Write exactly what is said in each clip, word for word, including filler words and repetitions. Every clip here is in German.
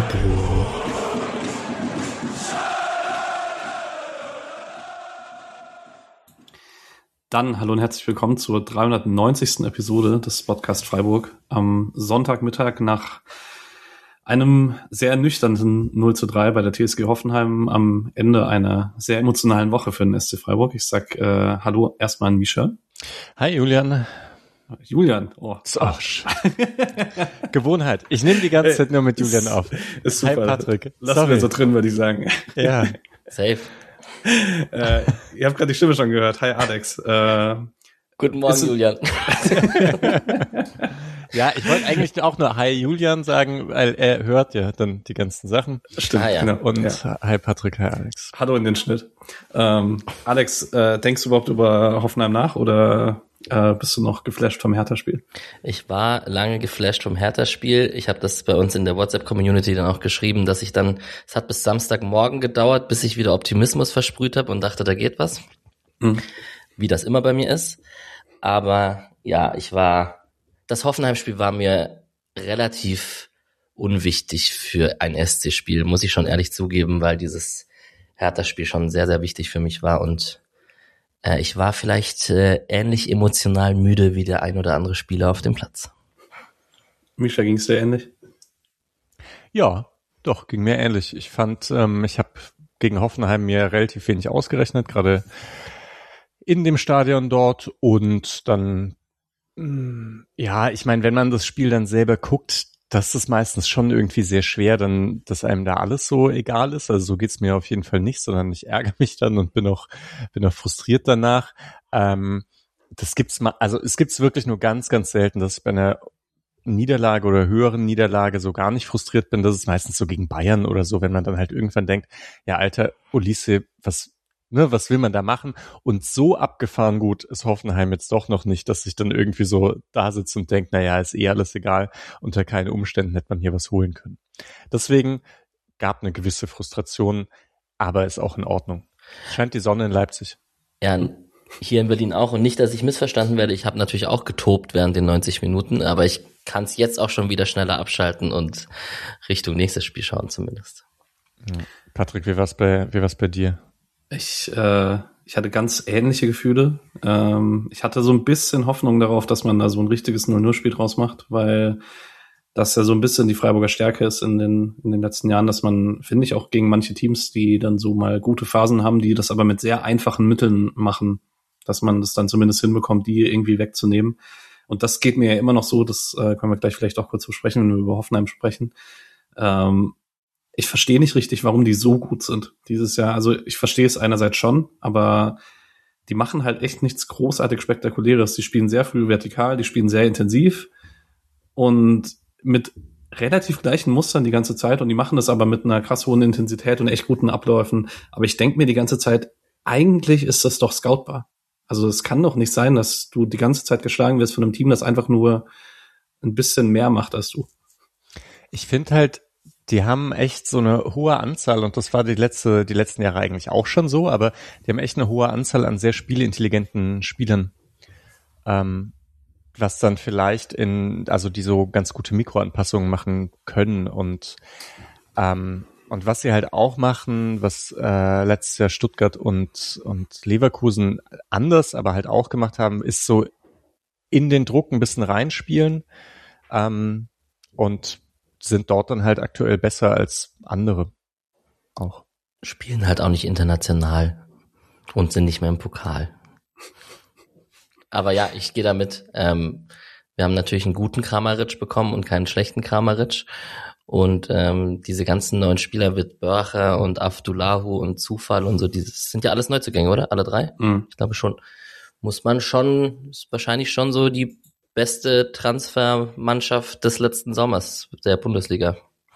Dann hallo und herzlich willkommen zur dreihundertneunzigsten Episode des Podcast Freiburg am Sonntagmittag nach einem sehr nüchternen null zu drei bei der T S G Hoffenheim am Ende einer sehr emotionalen Woche für den S C Freiburg. Ich sag äh, hallo erstmal an Misha. Hi Julian. Julian, oh. Arsch. Gewohnheit. Ich nehme die ganze Zeit nur mit Julian ist, auf. Ist super. Hi Patrick. Lassen wir so drin, würde ich sagen. Ja. Safe. äh, ihr habt gerade die Stimme schon gehört. Hi Alex. Äh, Guten Morgen, Julian. Ja, ich wollte eigentlich auch nur Hi Julian sagen, weil er hört ja dann die ganzen Sachen. Stimmt, ah, ja. genau. Und ja. Hi Patrick, Hi Alex. Hallo in den Schnitt. Ähm, Alex, äh, denkst du überhaupt über Hoffenheim nach oder äh, bist du noch geflasht vom Hertha-Spiel? Ich war lange geflasht vom Hertha-Spiel. Ich habe das bei uns in der WhatsApp-Community dann auch geschrieben, dass ich dann, es hat bis Samstagmorgen gedauert, bis ich wieder Optimismus versprüht habe und dachte, da geht was. Mhm. Wie das immer bei mir ist. Aber ja, ich war, das Hoffenheim-Spiel war mir relativ unwichtig für ein S C-Spiel, muss ich schon ehrlich zugeben, weil dieses Hertha-Spiel schon sehr, sehr wichtig für mich war und äh, ich war vielleicht äh, ähnlich emotional müde wie der ein oder andere Spieler auf dem Platz. Misha, ging es dir ähnlich? Ja, doch, ging mir ähnlich. Ich fand, ähm, ich habe gegen Hoffenheim mir relativ wenig ausgerechnet, gerade in dem Stadion dort und dann, mh, ja, ich meine, wenn man das Spiel dann selber guckt, das ist meistens schon irgendwie sehr schwer, dann, dass einem da alles so egal ist. Also so geht's mir auf jeden Fall nicht, sondern ich ärgere mich dann und bin auch, bin auch frustriert danach. Ähm, das gibt's mal, also es gibt's wirklich nur ganz, ganz selten, dass ich bei einer Niederlage oder höheren Niederlage so gar nicht frustriert bin. Das ist meistens so gegen Bayern oder so, wenn man dann halt irgendwann denkt, ja, alter Olise, was, ne, was will man da machen? Und so abgefahren gut ist Hoffenheim jetzt doch noch nicht, dass ich dann irgendwie so da sitze und denke, naja, ist eh alles egal. Unter keinen Umständen hätte man hier was holen können. Deswegen gab eine gewisse Frustration, aber ist auch in Ordnung. Scheint die Sonne in Leipzig. Ja, hier in Berlin auch. Und nicht, dass ich missverstanden werde. Ich habe natürlich auch getobt während den neunzig Minuten, aber ich kann es jetzt auch schon wieder schneller abschalten und Richtung nächstes Spiel schauen zumindest. Patrick, wie war's bei, wie war's bei dir? Ich, äh, ich hatte ganz ähnliche Gefühle. Ähm, ich hatte so ein bisschen Hoffnung darauf, dass man da so ein richtiges null null Spiel draus macht, weil das ja so ein bisschen die Freiburger Stärke ist in den, in den letzten Jahren, dass man, finde ich, auch gegen manche Teams, die dann so mal gute Phasen haben, die das aber mit sehr einfachen Mitteln machen, dass man das dann zumindest hinbekommt, die irgendwie wegzunehmen. Und das geht mir ja immer noch so, das äh, können wir gleich vielleicht auch kurz besprechen, wenn wir über Hoffenheim sprechen. Ähm, Ich verstehe nicht richtig, warum die so gut sind dieses Jahr. Also ich verstehe es einerseits schon, aber die machen halt echt nichts großartig Spektakuläres. Die spielen sehr früh vertikal, die spielen sehr intensiv und mit relativ gleichen Mustern die ganze Zeit und die machen das aber mit einer krass hohen Intensität und echt guten Abläufen. Aber ich denke mir die ganze Zeit, eigentlich ist das doch scoutbar. Also es kann doch nicht sein, dass du die ganze Zeit geschlagen wirst von einem Team, das einfach nur ein bisschen mehr macht als du. Ich finde halt, die haben echt so eine hohe Anzahl, und das war die letzte, die letzten Jahre eigentlich auch schon so, aber die haben echt eine hohe Anzahl an sehr spielintelligenten Spielern, ähm, was dann vielleicht in, also die so ganz gute Mikroanpassungen machen können und ähm, und was sie halt auch machen, was äh, letztes Jahr Stuttgart und und Leverkusen anders, aber halt auch gemacht haben, ist so in den Druck ein bisschen reinspielen ähm, und sind dort dann halt aktuell besser als andere auch. Spielen halt auch nicht international und sind nicht mehr im Pokal. Aber ja, ich gehe damit. Ähm, wir haben natürlich einen guten Kramaric bekommen und keinen schlechten Kramaric. Und ähm, diese ganzen neuen Spieler mit Börcher und Afdulahu und Zufall und so, dieses sind ja alles Neuzugänge, oder? Alle drei? Mhm. Ich glaube schon. Muss man schon, ist wahrscheinlich schon so die beste Transfermannschaft des letzten Sommers der Bundesliga.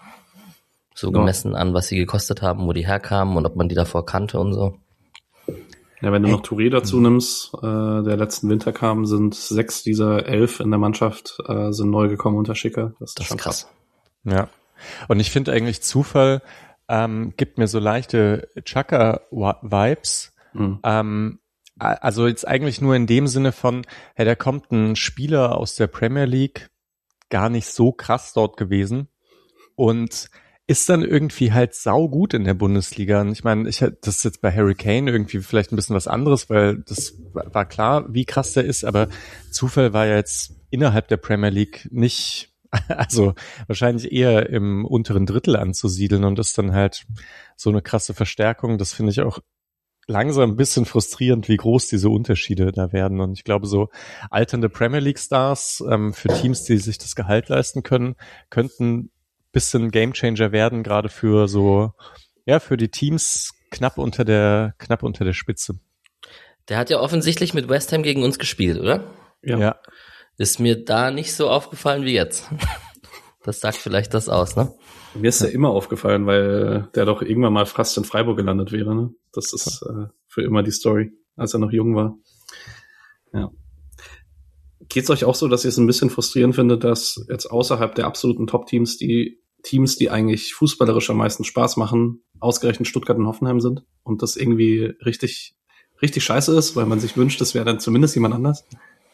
So ja. Gemessen an, was sie gekostet haben, wo die herkamen und ob man die davor kannte und so. Ja, wenn du noch Touré dazu nimmst, äh, der letzten Winter kam, sind sechs dieser elf in der Mannschaft äh, sind neu gekommen unter Schicker. Das ist, das schon ist krass. krass. Ja, und ich finde eigentlich Zufall ähm, gibt mir so leichte Chaka-Vibes. Mhm. Ähm, also jetzt eigentlich nur in dem Sinne von, hey, da kommt ein Spieler aus der Premier League, gar nicht so krass dort gewesen und ist dann irgendwie halt saugut in der Bundesliga. Und ich meine, ich das ist jetzt bei Harry Kane irgendwie vielleicht ein bisschen was anderes, weil das war klar, wie krass der ist, aber Zufall war ja jetzt innerhalb der Premier League nicht, also wahrscheinlich eher im unteren Drittel anzusiedeln und ist dann halt so eine krasse Verstärkung. Das finde ich auch langsam ein bisschen frustrierend, wie groß diese Unterschiede da werden. Und ich glaube, so alternde Premier League Stars ähm, für Teams, die sich das Gehalt leisten können, könnten bisschen Gamechanger werden, gerade für so, ja, für die Teams knapp unter der, knapp unter der Spitze. Der hat ja offensichtlich mit West Ham gegen uns gespielt, oder? Ja. ja. Ist mir da nicht so aufgefallen wie jetzt. Das sagt vielleicht das aus, ne? Mir ist ja immer aufgefallen, weil der doch irgendwann mal fast in Freiburg gelandet wäre, ne? Das ist äh, für immer die Story, als er noch jung war. Ja. Geht's euch auch so, dass ihr es ein bisschen frustrierend findet, dass jetzt außerhalb der absoluten Top-Teams die Teams, die eigentlich fußballerisch am meisten Spaß machen, ausgerechnet Stuttgart und Hoffenheim sind und das irgendwie richtig, richtig scheiße ist, weil man sich wünscht, das wäre dann zumindest jemand anders?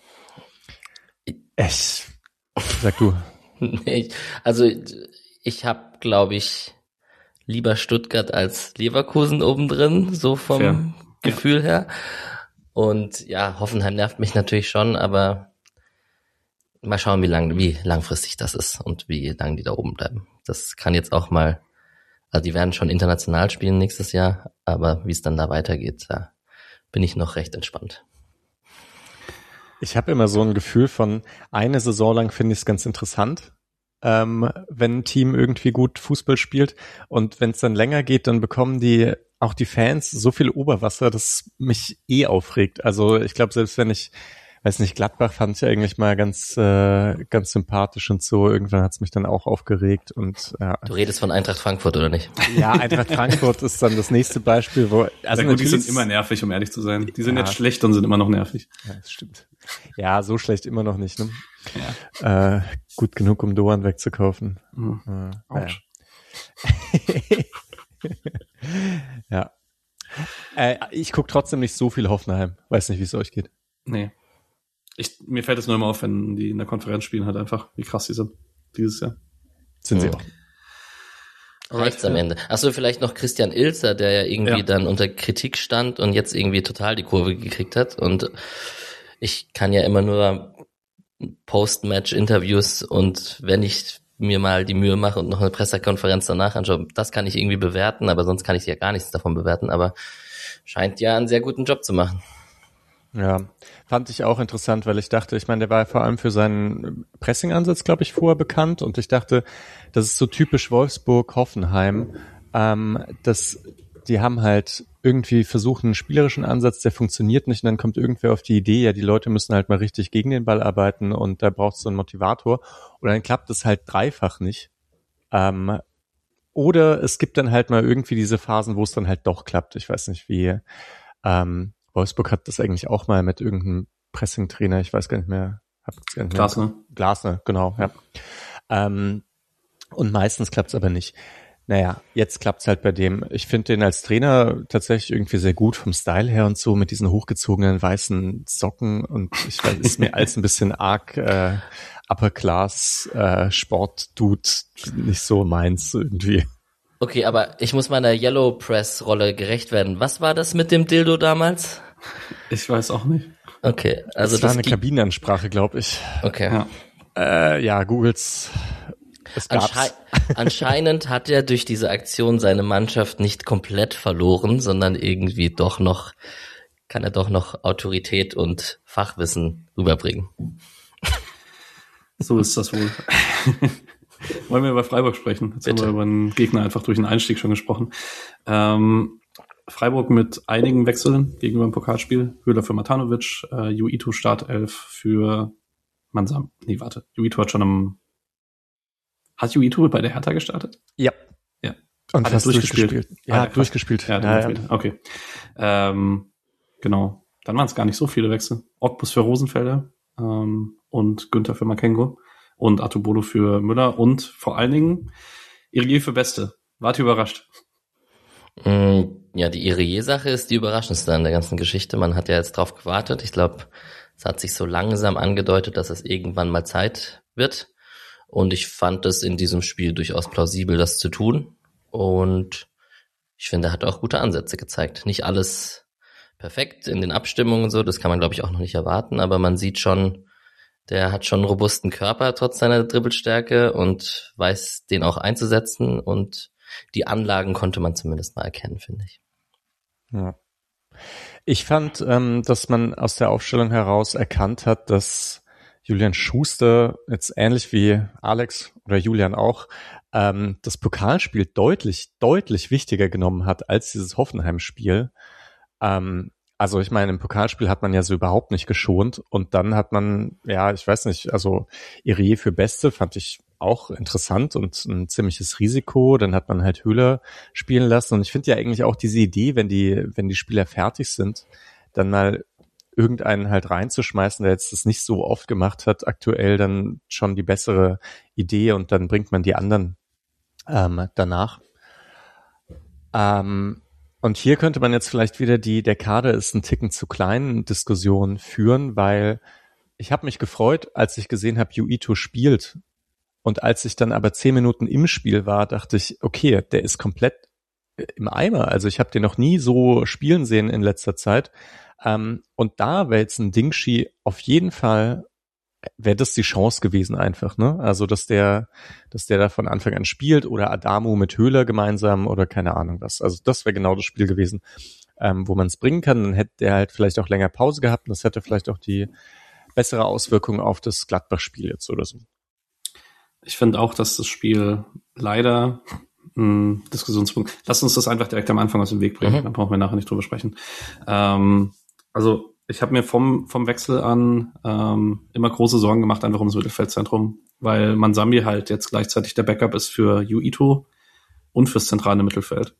Ich, sag du. Ich, also ich habe, glaube ich, lieber Stuttgart als Leverkusen obendrin, so vom Fair. Gefühl ja. her. Und ja, Hoffenheim nervt mich natürlich schon, aber mal schauen, wie lang, wie langfristig das ist und wie lang die da oben bleiben. Das kann jetzt auch mal, also die werden schon international spielen nächstes Jahr, aber wie es dann da weitergeht, da bin ich noch recht entspannt. Ich habe immer so ein Gefühl von, eine Saison lang finde ich es ganz interessant, ähm, wenn ein Team irgendwie gut Fußball spielt, und wenn es dann länger geht, dann bekommen die auch die Fans so viel Oberwasser, dass mich eh aufregt. Also ich glaube, selbst wenn ich weiß nicht, Gladbach fand ich eigentlich mal ganz äh, ganz sympathisch und so. Irgendwann hat es mich dann auch aufgeregt. Und ja. Du redest von Eintracht Frankfurt, oder nicht? Ja, Eintracht Frankfurt ist dann das nächste Beispiel, wo also gut, die sind immer nervig, um ehrlich zu sein. Die sind ja. jetzt schlecht und sind immer noch nervig. Ja, das stimmt. Ja, so schlecht immer noch nicht. Ne? Ja. Äh, gut genug, um Doan wegzukaufen. Mhm. Äh, Autsch. Ja. Äh, ich gucke trotzdem nicht so viel Hoffenheim. Weiß nicht, wie es euch geht. Nee. Ich, mir fällt es nur immer auf, wenn die in der Konferenz spielen, halt einfach, wie krass die sind dieses Jahr. Sind sie mhm. auch. Reicht's am Ende. Achso, vielleicht noch Christian Ilzer, der ja irgendwie ja. dann unter Kritik stand und jetzt irgendwie total die Kurve gekriegt hat. Und ich kann ja immer nur Post-Match-Interviews, und wenn ich mir mal die Mühe mache und noch eine Pressekonferenz danach anschaue, das kann ich irgendwie bewerten, aber sonst kann ich ja gar nichts davon bewerten. Aber scheint ja einen sehr guten Job zu machen. Ja, fand ich auch interessant, weil ich dachte, ich meine, der war ja vor allem für seinen Pressing-Ansatz, glaube ich, vorher bekannt, und ich dachte, das ist so typisch Wolfsburg-Hoffenheim, ähm, dass die haben halt irgendwie versucht, einen spielerischen Ansatz, der funktioniert nicht, und dann kommt irgendwer auf die Idee, ja, die Leute müssen halt mal richtig gegen den Ball arbeiten und da braucht es so einen Motivator, und dann klappt es halt dreifach nicht. Ähm, oder es gibt dann halt mal irgendwie diese Phasen, wo es dann halt doch klappt. Ich weiß nicht, wie ähm, Wolfsburg hat das eigentlich auch mal mit irgendeinem Pressing-Trainer, ich weiß gar nicht mehr. Glasner. Glasner, genau, ja. Ähm, und meistens klappt es aber nicht. Naja, jetzt klappt es halt bei dem. Ich finde den als Trainer tatsächlich irgendwie sehr gut vom Style her und so, mit diesen hochgezogenen weißen Socken, und ich weiß, ist mir als ein bisschen arg äh, Upper-Class-Sport-Dude äh, nicht so meins irgendwie. Okay, aber ich muss meiner Yellow Press-Rolle gerecht werden. Was war das mit dem Dildo damals? Ich weiß auch nicht. Okay, also das war das eine Kabinenansprache, glaube ich. Okay. Ja, äh, ja Googles. Es gab's. Anschei- anscheinend hat er durch diese Aktion seine Mannschaft nicht komplett verloren, sondern irgendwie doch noch, kann er doch noch Autorität und Fachwissen rüberbringen. So ist das wohl. Wollen wir über Freiburg sprechen? Jetzt Bitte. Haben wir über den Gegner einfach durch den Einstieg schon gesprochen. Ähm, Freiburg mit einigen Wechseln gegenüber dem Pokalspiel. Höhler für Matanovic, äh, Juito Startelf für Mansam. Nee, warte. Juito hat schon am... Hat Juito bei der Hertha gestartet? Ja. Ja. Und hat fast durchgespielt. durchgespielt. Ja, ah, ja durchgespielt. Ja, ja, ja. Okay. Ähm, genau. Dann waren es gar nicht so viele Wechsel. Ogbus für Rosenfelder ähm, und Günther für Makengo. Und Atubolo für Müller und vor allen Dingen Irié für Beste. Wart ihr überrascht? Ja, die Irié-Sache ist die überraschendste an der ganzen Geschichte. Man hat ja jetzt drauf gewartet. Ich glaube, es hat sich so langsam angedeutet, dass es irgendwann mal Zeit wird. Und ich fand es in diesem Spiel durchaus plausibel, das zu tun. Und ich finde, er hat auch gute Ansätze gezeigt. Nicht alles perfekt in den Abstimmungen und so, das kann man, glaube ich, auch noch nicht erwarten. Aber man sieht schon, der hat schon einen robusten Körper trotz seiner Dribbelstärke und weiß, den auch einzusetzen. Und die Anlagen konnte man zumindest mal erkennen, finde ich. Ja. Ich fand, ähm, dass man aus der Aufstellung heraus erkannt hat, dass Julian Schuster jetzt ähnlich wie Alex oder Julian auch ähm, das Pokalspiel deutlich, deutlich wichtiger genommen hat als dieses Hoffenheim-Spiel. Ähm, also ich meine, im Pokalspiel hat man ja so überhaupt nicht geschont und dann hat man, ja, ich weiß nicht, also Irié für Beste fand ich auch interessant und ein ziemliches Risiko. Dann hat man halt Höhler spielen lassen und ich finde ja eigentlich auch diese Idee, wenn die, wenn die Spieler fertig sind, dann mal irgendeinen halt reinzuschmeißen, der jetzt das nicht so oft gemacht hat, aktuell dann schon die bessere Idee und dann bringt man die anderen ähm, danach. Ähm, und hier könnte man jetzt vielleicht wieder die, der Kader ist ein Ticken zu klein, Diskussion führen, weil ich habe mich gefreut, als ich gesehen habe, Yu-Ito spielt und als ich dann aber zehn Minuten im Spiel war, dachte ich, okay, der ist komplett im Eimer. Also ich habe den noch nie so spielen sehen in letzter Zeit. Ähm, und da wäre jetzt ein Dingshi auf jeden Fall, wäre das die Chance gewesen einfach, ne? Also dass der, dass der da von Anfang an spielt oder Adamu mit Höhler gemeinsam oder keine Ahnung was. Also das wäre genau das Spiel gewesen, ähm, wo man es bringen kann. Dann hätte der halt vielleicht auch länger Pause gehabt und das hätte vielleicht auch die bessere Auswirkung auf das Gladbach-Spiel jetzt oder so. Ich finde auch, dass das Spiel leider ein Diskussionspunkt. Lass uns das einfach direkt am Anfang aus dem Weg bringen, mhm. Dann brauchen wir nachher nicht drüber sprechen. Ähm, also ich habe mir vom vom Wechsel an ähm, immer große Sorgen gemacht, einfach ums Mittelfeldzentrum, weil Mansambi halt jetzt gleichzeitig der Backup ist für Yu-Ito und fürs zentrale Mittelfeld.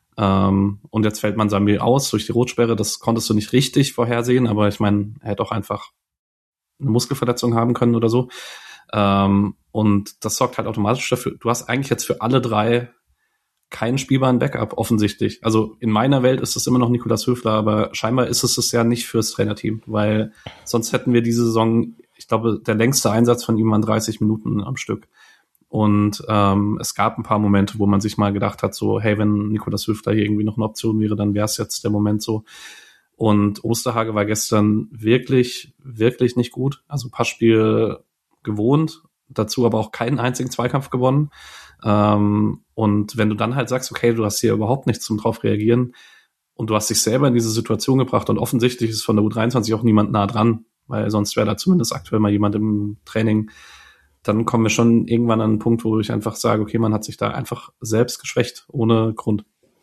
Ähm, und jetzt fällt Mansambi aus durch die Rotsperre. Das konntest du nicht richtig vorhersehen, aber ich meine, er hätte auch einfach eine Muskelverletzung haben können oder so. Ähm, und das sorgt halt automatisch dafür, du hast eigentlich jetzt für alle drei keinen spielbaren Backup, offensichtlich. Also in meiner Welt ist es immer noch Nikolaus Höfler, aber scheinbar ist es es ja nicht fürs Trainerteam, weil sonst hätten wir diese Saison, ich glaube, der längste Einsatz von ihm waren dreißig Minuten am Stück. Und ähm, es gab ein paar Momente, wo man sich mal gedacht hat, so, hey, wenn Nikolaus Höfler hier irgendwie noch eine Option wäre, dann wäre es jetzt der Moment so. Und Osterhage war gestern wirklich, wirklich nicht gut. Also Passspiel gewohnt, dazu aber auch keinen einzigen Zweikampf gewonnen. Ähm, und wenn du dann halt sagst, okay, du hast hier überhaupt nichts zum drauf reagieren und du hast dich selber in diese Situation gebracht und offensichtlich ist von der U dreiundzwanzig auch niemand nah dran, weil sonst wäre da zumindest aktuell mal jemand im Training, dann kommen wir schon irgendwann an einen Punkt, wo ich einfach sage, okay, man hat sich da einfach selbst geschwächt, ohne Grund.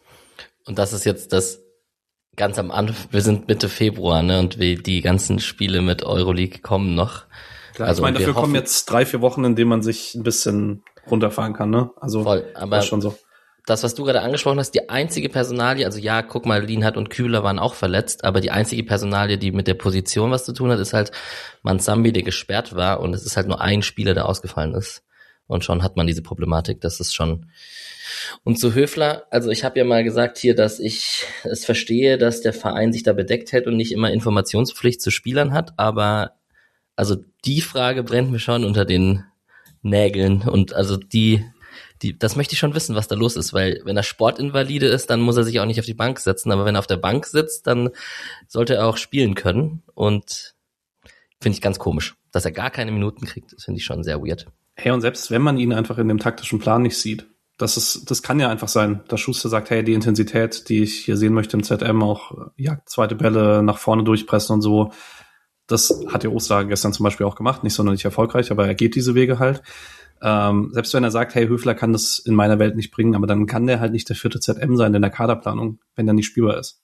Und das ist jetzt das ganz am Anfang, wir sind Mitte Februar, ne, und wie die ganzen Spiele mit Euroleague kommen noch. Klar, also ich meine, dafür hoffen, kommen jetzt drei, vier Wochen, in denen man sich ein bisschen runterfahren kann, ne? Also voll, aber das ist schon so. Das, was du gerade angesprochen hast, die einzige Personalie, also ja, guck mal, Lienhardt und Kühler waren auch verletzt, aber die einzige Personalie, die mit der Position was zu tun hat, ist halt Mansambi, der gesperrt war und es ist halt nur ein Spieler, der ausgefallen ist. Und schon hat man diese Problematik, das ist schon. Und zu Höfler, also ich habe ja mal gesagt hier, dass ich es verstehe, dass der Verein sich da bedeckt hält und nicht immer Informationspflicht zu Spielern hat, aber also die Frage brennt mir schon unter den Nägeln und also die, die, das möchte ich schon wissen, was da los ist, weil wenn er Sportinvalide ist, dann muss er sich auch nicht auf die Bank setzen, aber wenn er auf der Bank sitzt, dann sollte er auch spielen können und finde ich ganz komisch, dass er gar keine Minuten kriegt, das finde ich schon sehr weird. Hey, und selbst wenn man ihn einfach in dem taktischen Plan nicht sieht, das ist, das kann ja einfach sein, dass Schuster sagt, hey, die Intensität, die ich hier sehen möchte im Z M, auch jagt zweite Bälle nach vorne durchpressen und so, das hat ja Osterhage gestern zum Beispiel auch gemacht, nicht sonderlich erfolgreich, aber er geht diese Wege halt. Ähm, selbst wenn er sagt, hey, Höfler kann das in meiner Welt nicht bringen, aber dann kann der halt nicht der vierte Z M sein in der Kaderplanung, wenn der nicht spielbar ist.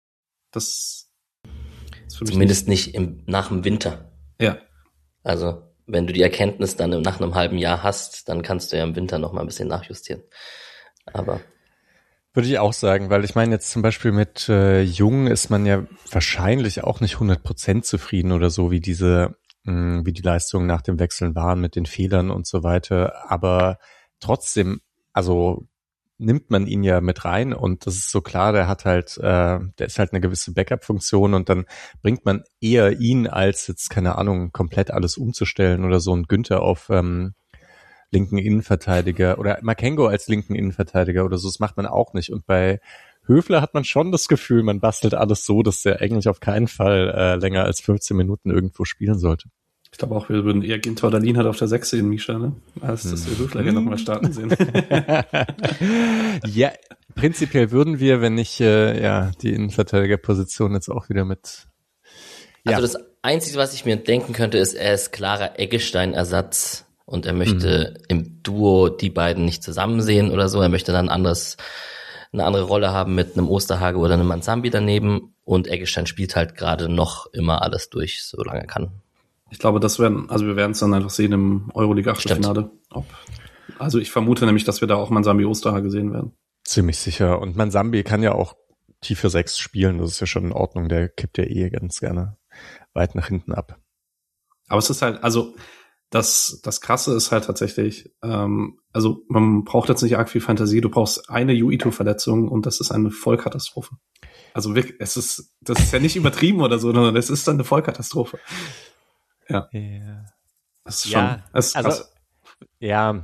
Das ist für mich zumindest nicht, nicht im, nach dem Winter. Ja. Also wenn du die Erkenntnis dann nach einem halben Jahr hast, dann kannst du ja im Winter noch mal ein bisschen nachjustieren. Aber würde ich auch sagen, weil ich meine jetzt zum Beispiel mit äh, Jung ist man ja wahrscheinlich auch nicht hundert Prozent zufrieden oder so, wie diese, mh, wie die Leistungen nach dem Wechseln waren mit den Fehlern und so weiter. Aber trotzdem, also nimmt man ihn ja mit rein und das ist so klar, der hat halt, äh, der ist halt eine gewisse Backup-Funktion und dann bringt man eher ihn als jetzt, keine Ahnung, komplett alles umzustellen oder so ein Günther auf ähm, linken Innenverteidiger oder Makengo als linken Innenverteidiger oder so. Das macht man auch nicht. Und bei Höfler hat man schon das Gefühl, man bastelt alles so, dass der eigentlich auf keinen Fall äh, länger als fünfzehn Minuten irgendwo spielen sollte. Ich glaube auch, wir würden eher Ginter oder Lienhardt auf der sechs sehen, Misha, ne? Als dass wir Höfler hier nochmal starten sehen. Ja, prinzipiell würden wir, wenn nicht äh, ja die Innenverteidigerposition jetzt auch wieder mit... Ja. Also das Einzige, was ich mir denken könnte, ist, er ist klarer Eggestein-Ersatz und er möchte mhm. im Duo die beiden nicht zusammen sehen oder so. Er möchte dann anderes, eine andere Rolle haben mit einem Osterhage oder einem Manzambi daneben und Eggestein spielt halt gerade noch immer alles durch, solange er kann. Ich glaube, das werden, also wir werden es dann einfach sehen im Euroleague-Achtelfinale. Ob, also ich vermute nämlich, dass wir da auch Manzambi Osterhage sehen werden. Ziemlich sicher. Und Manzambi kann ja auch tiefe sechs spielen, das ist ja schon in Ordnung, der kippt ja eh ganz gerne weit nach hinten ab. Aber es ist halt, also das das Krasse ist halt tatsächlich, ähm, also man braucht jetzt nicht arg viel Fantasie, du brauchst eine Yuito-Verletzung und das ist eine Vollkatastrophe. Also wirklich, es ist, das ist ja nicht übertrieben oder so, sondern es ist dann eine Vollkatastrophe. Ja. ja. Das ist schon, ja, das ist also, krass. Ja,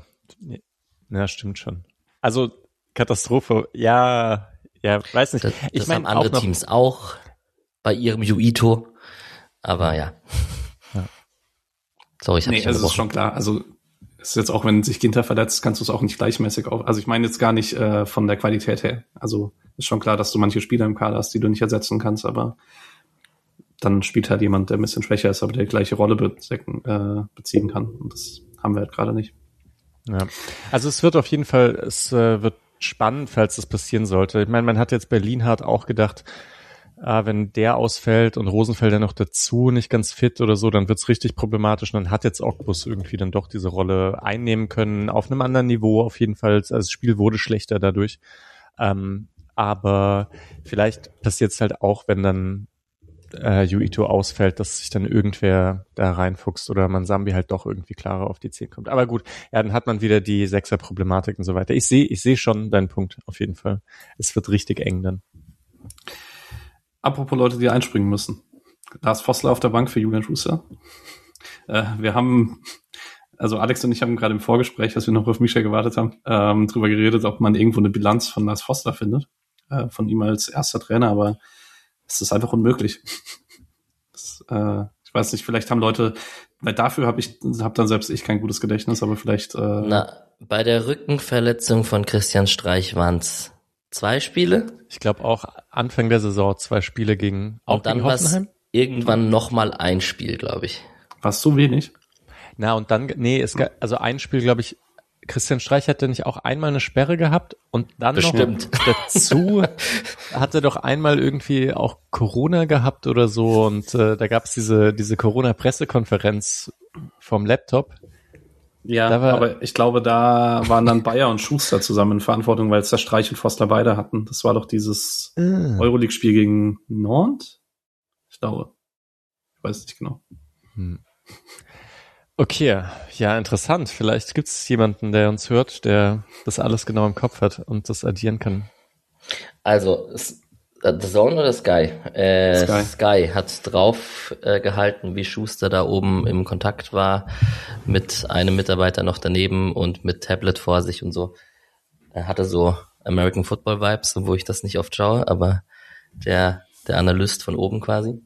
ja, stimmt schon. Also Katastrophe, ja, ja, weiß nicht. Das, ich das mein, haben andere auch noch, Teams auch bei ihrem Yuito, aber ja. ja. Sorry, ich hab Nee, dich es ist unterbrochen. schon klar. Also es ist jetzt auch, wenn sich Ginter verletzt, kannst du es auch nicht gleichmäßig auf. Also ich meine jetzt gar nicht äh, von der Qualität her. Also ist schon klar, dass du manche Spieler im Kader hast, die du nicht ersetzen kannst, aber dann spielt halt jemand, der ein bisschen schwächer ist, aber der die gleiche Rolle beziehen, äh, beziehen kann. Und das haben wir halt gerade nicht. Ja. Also es wird auf jeden Fall, es äh, wird spannend, falls das passieren sollte. Ich meine, man hat jetzt bei Lienhardt auch gedacht, äh, wenn der ausfällt und Rosenfelder noch dazu nicht ganz fit oder so, dann wird's richtig problematisch. Und dann hat jetzt Ogbus irgendwie dann doch diese Rolle einnehmen können, auf einem anderen Niveau auf jeden Fall. Also das Spiel wurde schlechter dadurch. Ähm, aber vielleicht passiert's halt auch, wenn dann äh, Yuito ausfällt, dass sich dann irgendwer da reinfuchst oder Manzambi halt doch irgendwie klarer auf die zehn kommt. Aber gut, ja, dann hat man wieder die Sechser-Problematik und so weiter. Ich sehe ich sehe schon deinen Punkt, auf jeden Fall. Es wird richtig eng dann. Apropos Leute, die einspringen müssen. Lars Vossler auf der Bank für Julian Schuster. Äh, wir haben, also Alex und ich haben gerade im Vorgespräch, als wir noch auf Misha gewartet haben, ähm, drüber geredet, ob man irgendwo eine Bilanz von Lars Vossler findet, äh, von ihm als erster Trainer, aber es ist einfach unmöglich. Das, äh, ich weiß nicht, vielleicht haben Leute, weil dafür habe ich, habe dann selbst ich kein gutes Gedächtnis, aber vielleicht. Äh, Na, bei der Rückenverletzung von Christian Streich waren's zwei Spiele. Ich glaube auch Anfang der Saison zwei Spiele gegen auch und dann gegen Hoffenheim. Irgendwann nochmal ein Spiel, glaube ich. War es so wenig? Na und dann, nee, es gab, also ein Spiel, glaube ich, Christian Streich hatte nicht auch einmal eine Sperre gehabt und dann Bestimmt. noch dazu hatte doch einmal irgendwie auch Corona gehabt oder so und äh, da gab es diese diese Corona-Pressekonferenz vom Laptop. Ja, da war, aber ich glaube, da waren dann Bayer und Schuster zusammen in Verantwortung, weil es der Streich und Vossler beide hatten. Das war doch dieses äh. Euroleague-Spiel gegen Nantes? Ich glaube. Ich weiß nicht genau. Hm. Okay, ja, interessant. Vielleicht gibt es jemanden, der uns hört, der das alles genau im Kopf hat und das addieren kann. Also, The Zone oder Sky? Äh, Sky. Sky hat drauf äh, gehalten, wie Schuster da oben im Kontakt war mit einem Mitarbeiter noch daneben und mit Tablet vor sich und so. Er hatte so American Football Vibes, wo ich das nicht oft schaue, aber der der Analyst von oben quasi.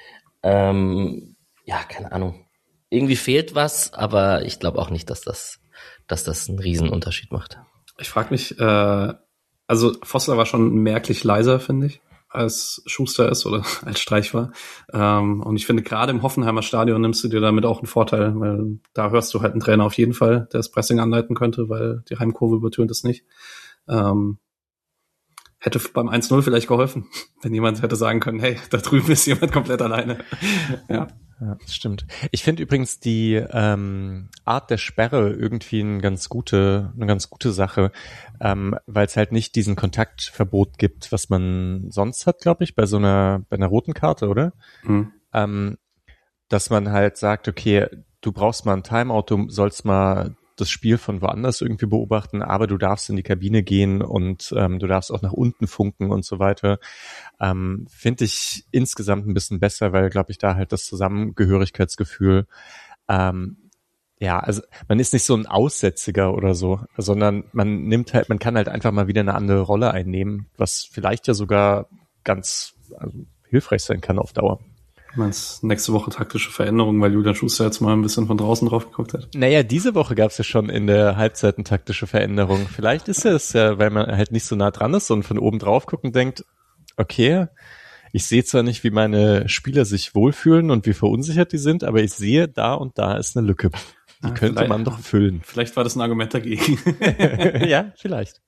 Ähm, ja, keine Ahnung. Irgendwie fehlt was, aber ich glaube auch nicht, dass das, dass das einen Riesenunterschied macht. Ich frage mich, äh, also Vossler war schon merklich leiser, finde ich, als Schuster ist oder als Streich war. Ähm, und ich finde, gerade im Hoffenheimer Stadion nimmst du dir damit auch einen Vorteil, weil da hörst du halt einen Trainer auf jeden Fall, der das Pressing anleiten könnte, weil die Heimkurve übertönt es nicht. Ähm, hätte beim eins null vielleicht geholfen, wenn jemand hätte sagen können, hey, da drüben ist jemand komplett alleine. Ja. Ja, das stimmt. Ich finde übrigens die ähm, Art der Sperre irgendwie eine ganz gute, eine ganz gute Sache, ähm, weil es halt nicht diesen Kontaktverbot gibt, was man sonst hat, glaube ich, bei so einer, bei einer roten Karte, oder? Mhm. Ähm, dass man halt sagt, okay, du brauchst mal ein Timeout, du sollst mal das Spiel von woanders irgendwie beobachten, aber du darfst in die Kabine gehen und ähm, du darfst auch nach unten funken und so weiter. Ähm, finde ich insgesamt ein bisschen besser, weil, glaube ich, da halt das Zusammengehörigkeitsgefühl ähm, ja, also man ist nicht so ein Aussätziger oder so, sondern man nimmt halt, man kann halt einfach mal wieder eine andere Rolle einnehmen, was vielleicht ja sogar ganz also, hilfreich sein kann auf Dauer. Du meinst nächste Woche taktische Veränderungen, weil Julian Schuster jetzt mal ein bisschen von draußen drauf geguckt hat? Naja, diese Woche gab es ja schon in der Halbzeit eine taktische Veränderung. Vielleicht ist es ja, weil man halt nicht so nah dran ist und von oben drauf guckt und denkt, okay, ich sehe zwar nicht, wie meine Spieler sich wohlfühlen und wie verunsichert die sind, aber ich sehe, da und da ist eine Lücke. Die ah, könnte man doch füllen. Vielleicht war das ein Argument dagegen. Ja, vielleicht.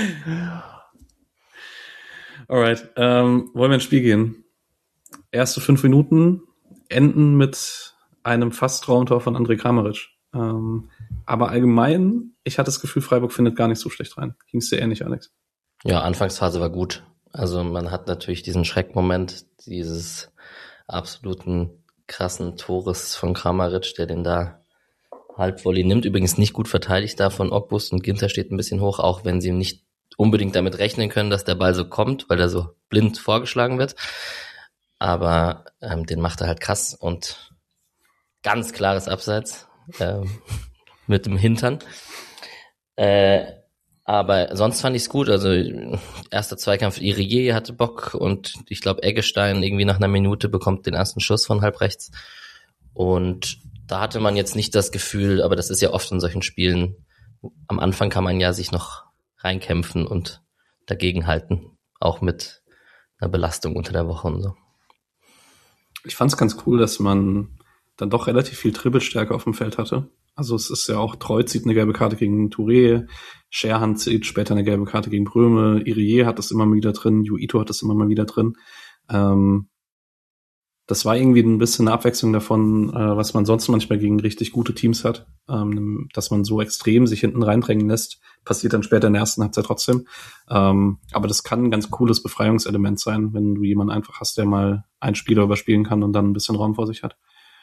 Alright, ähm, wollen wir ins Spiel gehen? Erste fünf Minuten enden mit einem Fast-Traumtor von Andrej Kramaric. Ähm, aber allgemein, ich hatte das Gefühl, Freiburg findet gar nicht so schlecht rein. Ging es dir ähnlich, Alex? Ja, Anfangsphase war gut. Also man hat natürlich diesen Schreckmoment dieses absoluten krassen Tores von Kramaric, der den da Halbvolley nimmt. Übrigens nicht gut verteidigt da von Ogbust und Ginter steht ein bisschen hoch, auch wenn sie nicht unbedingt damit rechnen können, dass der Ball so kommt, weil er so blind vorgeschlagen wird. Aber ähm, den macht er halt krass und ganz klares Abseits ähm, mit dem Hintern. Äh, aber sonst fand ich es gut. Also erster Zweikampf, Iriye hatte Bock und ich glaube Eggestein irgendwie nach einer Minute bekommt den ersten Schuss von halb rechts. Und da hatte man jetzt nicht das Gefühl, aber das ist ja oft in solchen Spielen, am Anfang kann man ja sich noch reinkämpfen und dagegenhalten, auch mit einer Belastung unter der Woche und so. Ich fand es ganz cool, dass man dann doch relativ viel Dribbelstärke auf dem Feld hatte. Also es ist ja auch, Treu zieht eine gelbe Karte gegen Touré, Scherhan zieht später eine gelbe Karte gegen Bröme, Iriye hat das immer mal wieder drin, Juito hat das immer mal wieder drin. Ähm, das war irgendwie ein bisschen eine Abwechslung davon, äh, was man sonst manchmal gegen richtig gute Teams hat. Ähm, dass man so extrem sich hinten reindrängen lässt, passiert dann später in der ersten Halbzeit trotzdem. Ähm, aber das kann ein ganz cooles Befreiungselement sein, wenn du jemanden einfach hast, der mal einen Spieler überspielen kann und dann ein bisschen Raum vor sich hat.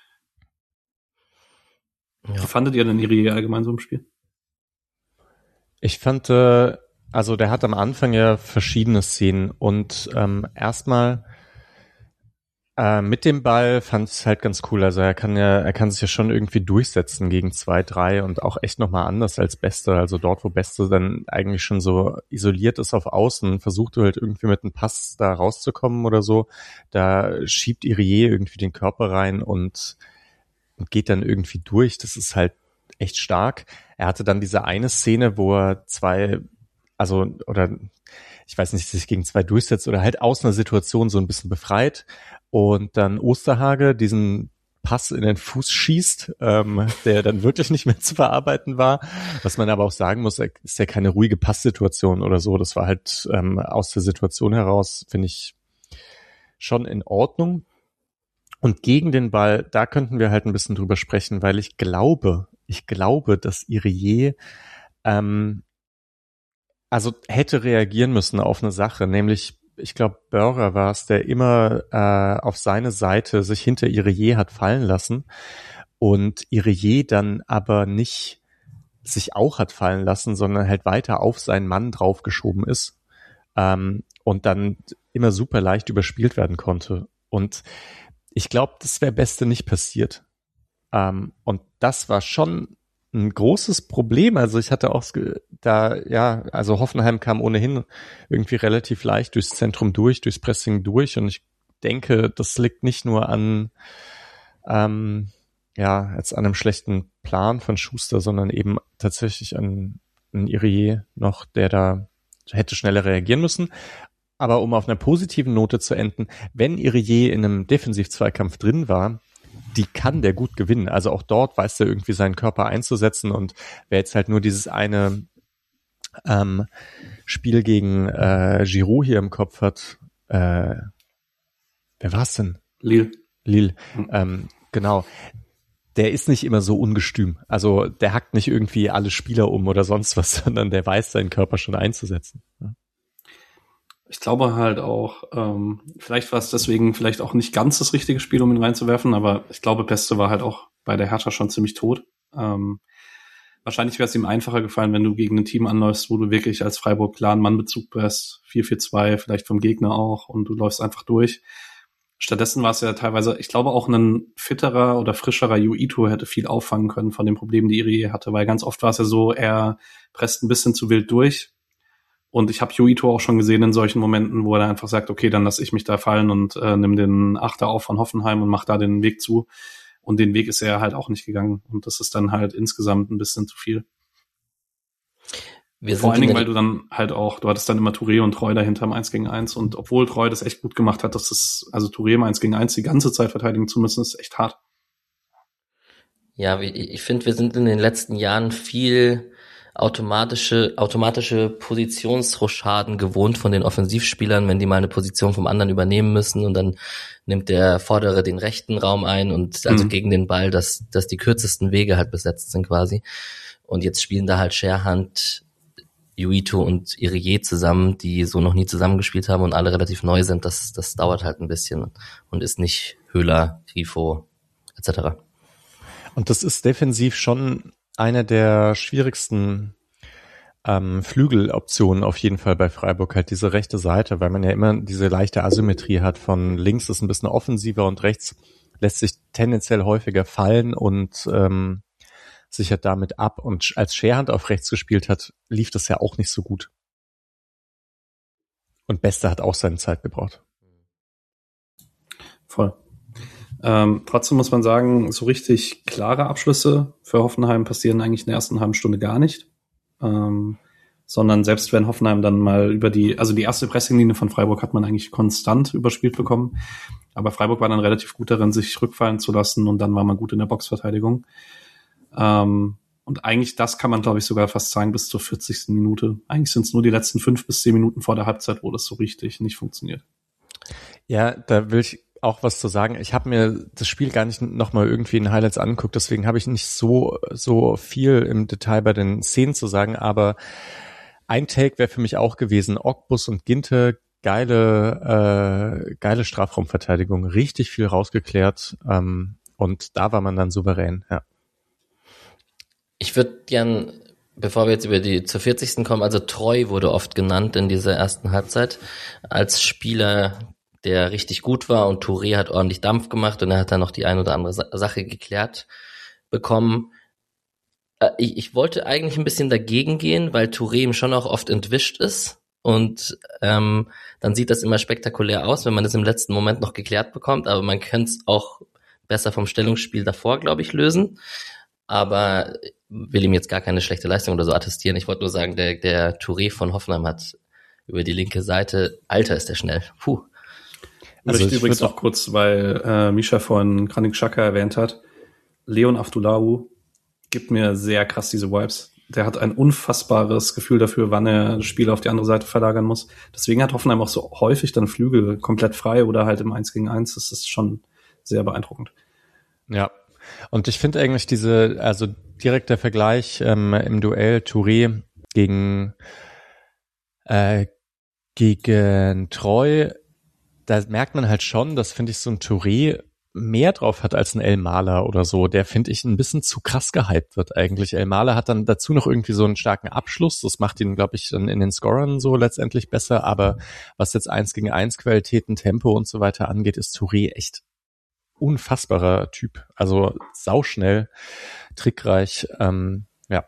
Ja. Wie fandet ihr denn Iriye allgemein so im Spiel? Ich fand, äh, also der hat am Anfang ja verschiedene Szenen und ähm, erstmal Äh, mit dem Ball fand ich es halt ganz cool. Also er kann ja, er kann sich ja schon irgendwie durchsetzen gegen zwei, drei und auch echt nochmal anders als Beste. Also dort, wo Beste dann eigentlich schon so isoliert ist auf Außen, versucht du halt irgendwie mit einem Pass da rauszukommen oder so. Da schiebt Iriye irgendwie den Körper rein und, und geht dann irgendwie durch. Das ist halt echt stark. Er hatte dann diese eine Szene, wo er zwei, also, oder ich weiß nicht, sich gegen zwei durchsetzt oder halt aus einer Situation so ein bisschen befreit. Und dann Osterhage diesen Pass in den Fuß schießt, ähm, der dann wirklich nicht mehr zu verarbeiten war. Was man aber auch sagen muss, ist ja keine ruhige Passsituation oder so. Das war halt ähm, aus der Situation heraus, finde ich, schon in Ordnung. Und gegen den Ball, da könnten wir halt ein bisschen drüber sprechen, weil ich glaube, ich glaube, dass Iriye ähm, also hätte reagieren müssen auf eine Sache, nämlich ich glaube, Börger war es, der immer äh, auf seine Seite sich hinter Iriye hat fallen lassen und Iriye dann aber nicht sich auch hat fallen lassen, sondern halt weiter auf seinen Mann draufgeschoben ist ähm, und dann immer super leicht überspielt werden konnte. Und ich glaube, das wäre Beste nicht passiert. Ähm, und das war schon ein großes Problem. Also ich hatte auch da, ja, also Hoffenheim kam ohnehin irgendwie relativ leicht durchs Zentrum durch, durchs Pressing durch und ich denke, das liegt nicht nur an, ähm, ja, jetzt an einem schlechten Plan von Schuster, sondern eben tatsächlich an, an Iriye noch, der da hätte schneller reagieren müssen. Aber um auf einer positiven Note zu enden, wenn Iriye in einem Defensiv-Zweikampf drin war, die kann der gut gewinnen. Also auch dort weiß er irgendwie seinen Körper einzusetzen und wer jetzt halt nur dieses eine ähm, Spiel gegen äh, Giroud hier im Kopf hat, äh, wer war's denn? Lille. Lille, mhm. ähm, genau. Der ist nicht immer so ungestüm. Also der hackt nicht irgendwie alle Spieler um oder sonst was, sondern der weiß seinen Körper schon einzusetzen. Ja. Ich glaube halt auch, ähm, vielleicht war es deswegen vielleicht auch nicht ganz das richtige Spiel, um ihn reinzuwerfen, aber ich glaube, Beste war halt auch bei der Hertha schon ziemlich tot. Ähm, wahrscheinlich wäre es ihm einfacher gefallen, wenn du gegen ein Team anläufst, wo du wirklich als Freiburg klaren Mannbezug bist, vier vier zwei, vielleicht vom Gegner auch, und du läufst einfach durch. Stattdessen war es ja teilweise, ich glaube auch ein fitterer oder frischerer Yuito hätte viel auffangen können von den Problemen, die Irie hatte, weil ganz oft war es ja so, er presst ein bisschen zu wild durch. Und ich habe Yuito auch schon gesehen in solchen Momenten, wo er dann einfach sagt, okay, dann lasse ich mich da fallen und äh, nimm den Achter auf von Hoffenheim und mach da den Weg zu. Und den Weg ist er halt auch nicht gegangen. Und das ist dann halt insgesamt ein bisschen zu viel. Wir Vor allen sind in Dingen, der- weil du dann halt auch, du hattest dann immer Touré und Treu dahinter im eins gegen eins. Und obwohl Treu das echt gut gemacht hat, dass das, also Touré im eins gegen eins die ganze Zeit verteidigen zu müssen, ist echt hart. Ja, wie- ich finde, wir sind in den letzten Jahren viel automatische, automatische Positionsrochaden gewohnt von den Offensivspielern, wenn die mal eine Position vom anderen übernehmen müssen und dann nimmt der Vordere den rechten Raum ein und also Mhm. gegen den Ball, dass, dass die kürzesten Wege halt besetzt sind quasi. Und jetzt spielen da halt Scherhand, Yuito und Irie zusammen, die so noch nie zusammengespielt haben und alle relativ neu sind. Das, das dauert halt ein bisschen und ist nicht Höhler, Grifo et cetera. Und das ist defensiv schon eine der schwierigsten ähm, Flügeloptionen auf jeden Fall bei Freiburg, halt diese rechte Seite, weil man ja immer diese leichte Asymmetrie hat von links ist ein bisschen offensiver und rechts lässt sich tendenziell häufiger fallen und ähm, sichert damit ab. Und als Scherhand auf rechts gespielt hat, lief das ja auch nicht so gut. Und Beste hat auch seine Zeit gebraucht. Voll. Ähm, trotzdem muss man sagen, so richtig klare Abschlüsse für Hoffenheim passieren eigentlich in der ersten halben Stunde gar nicht. Ähm, sondern selbst wenn Hoffenheim dann mal über die, also die erste Pressinglinie von Freiburg hat man eigentlich konstant überspielt bekommen. Aber Freiburg war dann relativ gut darin, sich rückfallen zu lassen und dann war man gut in der Boxverteidigung. Ähm, und eigentlich das kann man, glaube ich, sogar fast sagen bis zur vierzigsten Minute. Eigentlich sind es nur die letzten fünf bis zehn Minuten vor der Halbzeit, wo das so richtig nicht funktioniert. Ja, da will ich auch was zu sagen. Ich habe mir das Spiel gar nicht nochmal irgendwie in Highlights angeguckt, deswegen habe ich nicht so so viel im Detail bei den Szenen zu sagen, aber ein Take wäre für mich auch gewesen, Ogbus und Ginte, geile äh, geile Strafraumverteidigung, richtig viel rausgeklärt ähm, und da war man dann souverän, ja. Ich würde gern, bevor wir jetzt über die zur vierzigsten kommen, also Treu wurde oft genannt in dieser ersten Halbzeit als Spieler, der richtig gut war und Touré hat ordentlich Dampf gemacht und er hat dann noch die ein oder andere Sa- Sache geklärt bekommen. Äh, ich, ich wollte eigentlich ein bisschen dagegen gehen, weil Touré ihm schon auch oft entwischt ist und ähm, dann sieht das immer spektakulär aus, wenn man es im letzten Moment noch geklärt bekommt, aber man könnte es auch besser vom Stellungsspiel davor, glaube ich, lösen. Aber will ihm jetzt gar keine schlechte Leistung oder so attestieren. Ich wollte nur sagen, der, der Touré von Hoffenheim hat über die linke Seite, Alter, ist der schnell. Puh. Also Also ich ich übrigens würd noch kurz, weil äh, Misha vorhin Granit Xhaka erwähnt hat. Leon Aftulahu gibt mir sehr krass diese Vibes. Der hat ein unfassbares Gefühl dafür, wann er das Spiel auf die andere Seite verlagern muss. Deswegen hat Hoffenheim auch so häufig dann Flügel komplett frei oder halt im eins gegen eins. Das ist schon sehr beeindruckend. Ja, und ich finde eigentlich diese, also direkt der Vergleich ähm, im Duell Touré gegen äh, gegen Treu, da merkt man halt schon, dass, finde ich, so ein Touré mehr drauf hat als ein El Maler oder so, der, finde ich, ein bisschen zu krass gehypt wird eigentlich. El Maler hat dann dazu noch irgendwie so einen starken Abschluss, das macht ihn, glaube ich, dann in den Scorern so letztendlich besser, aber was jetzt eins gegen eins Qualitäten, Tempo und so weiter angeht, ist Touré echt unfassbarer Typ. Also sauschnell, trickreich, ähm, ja.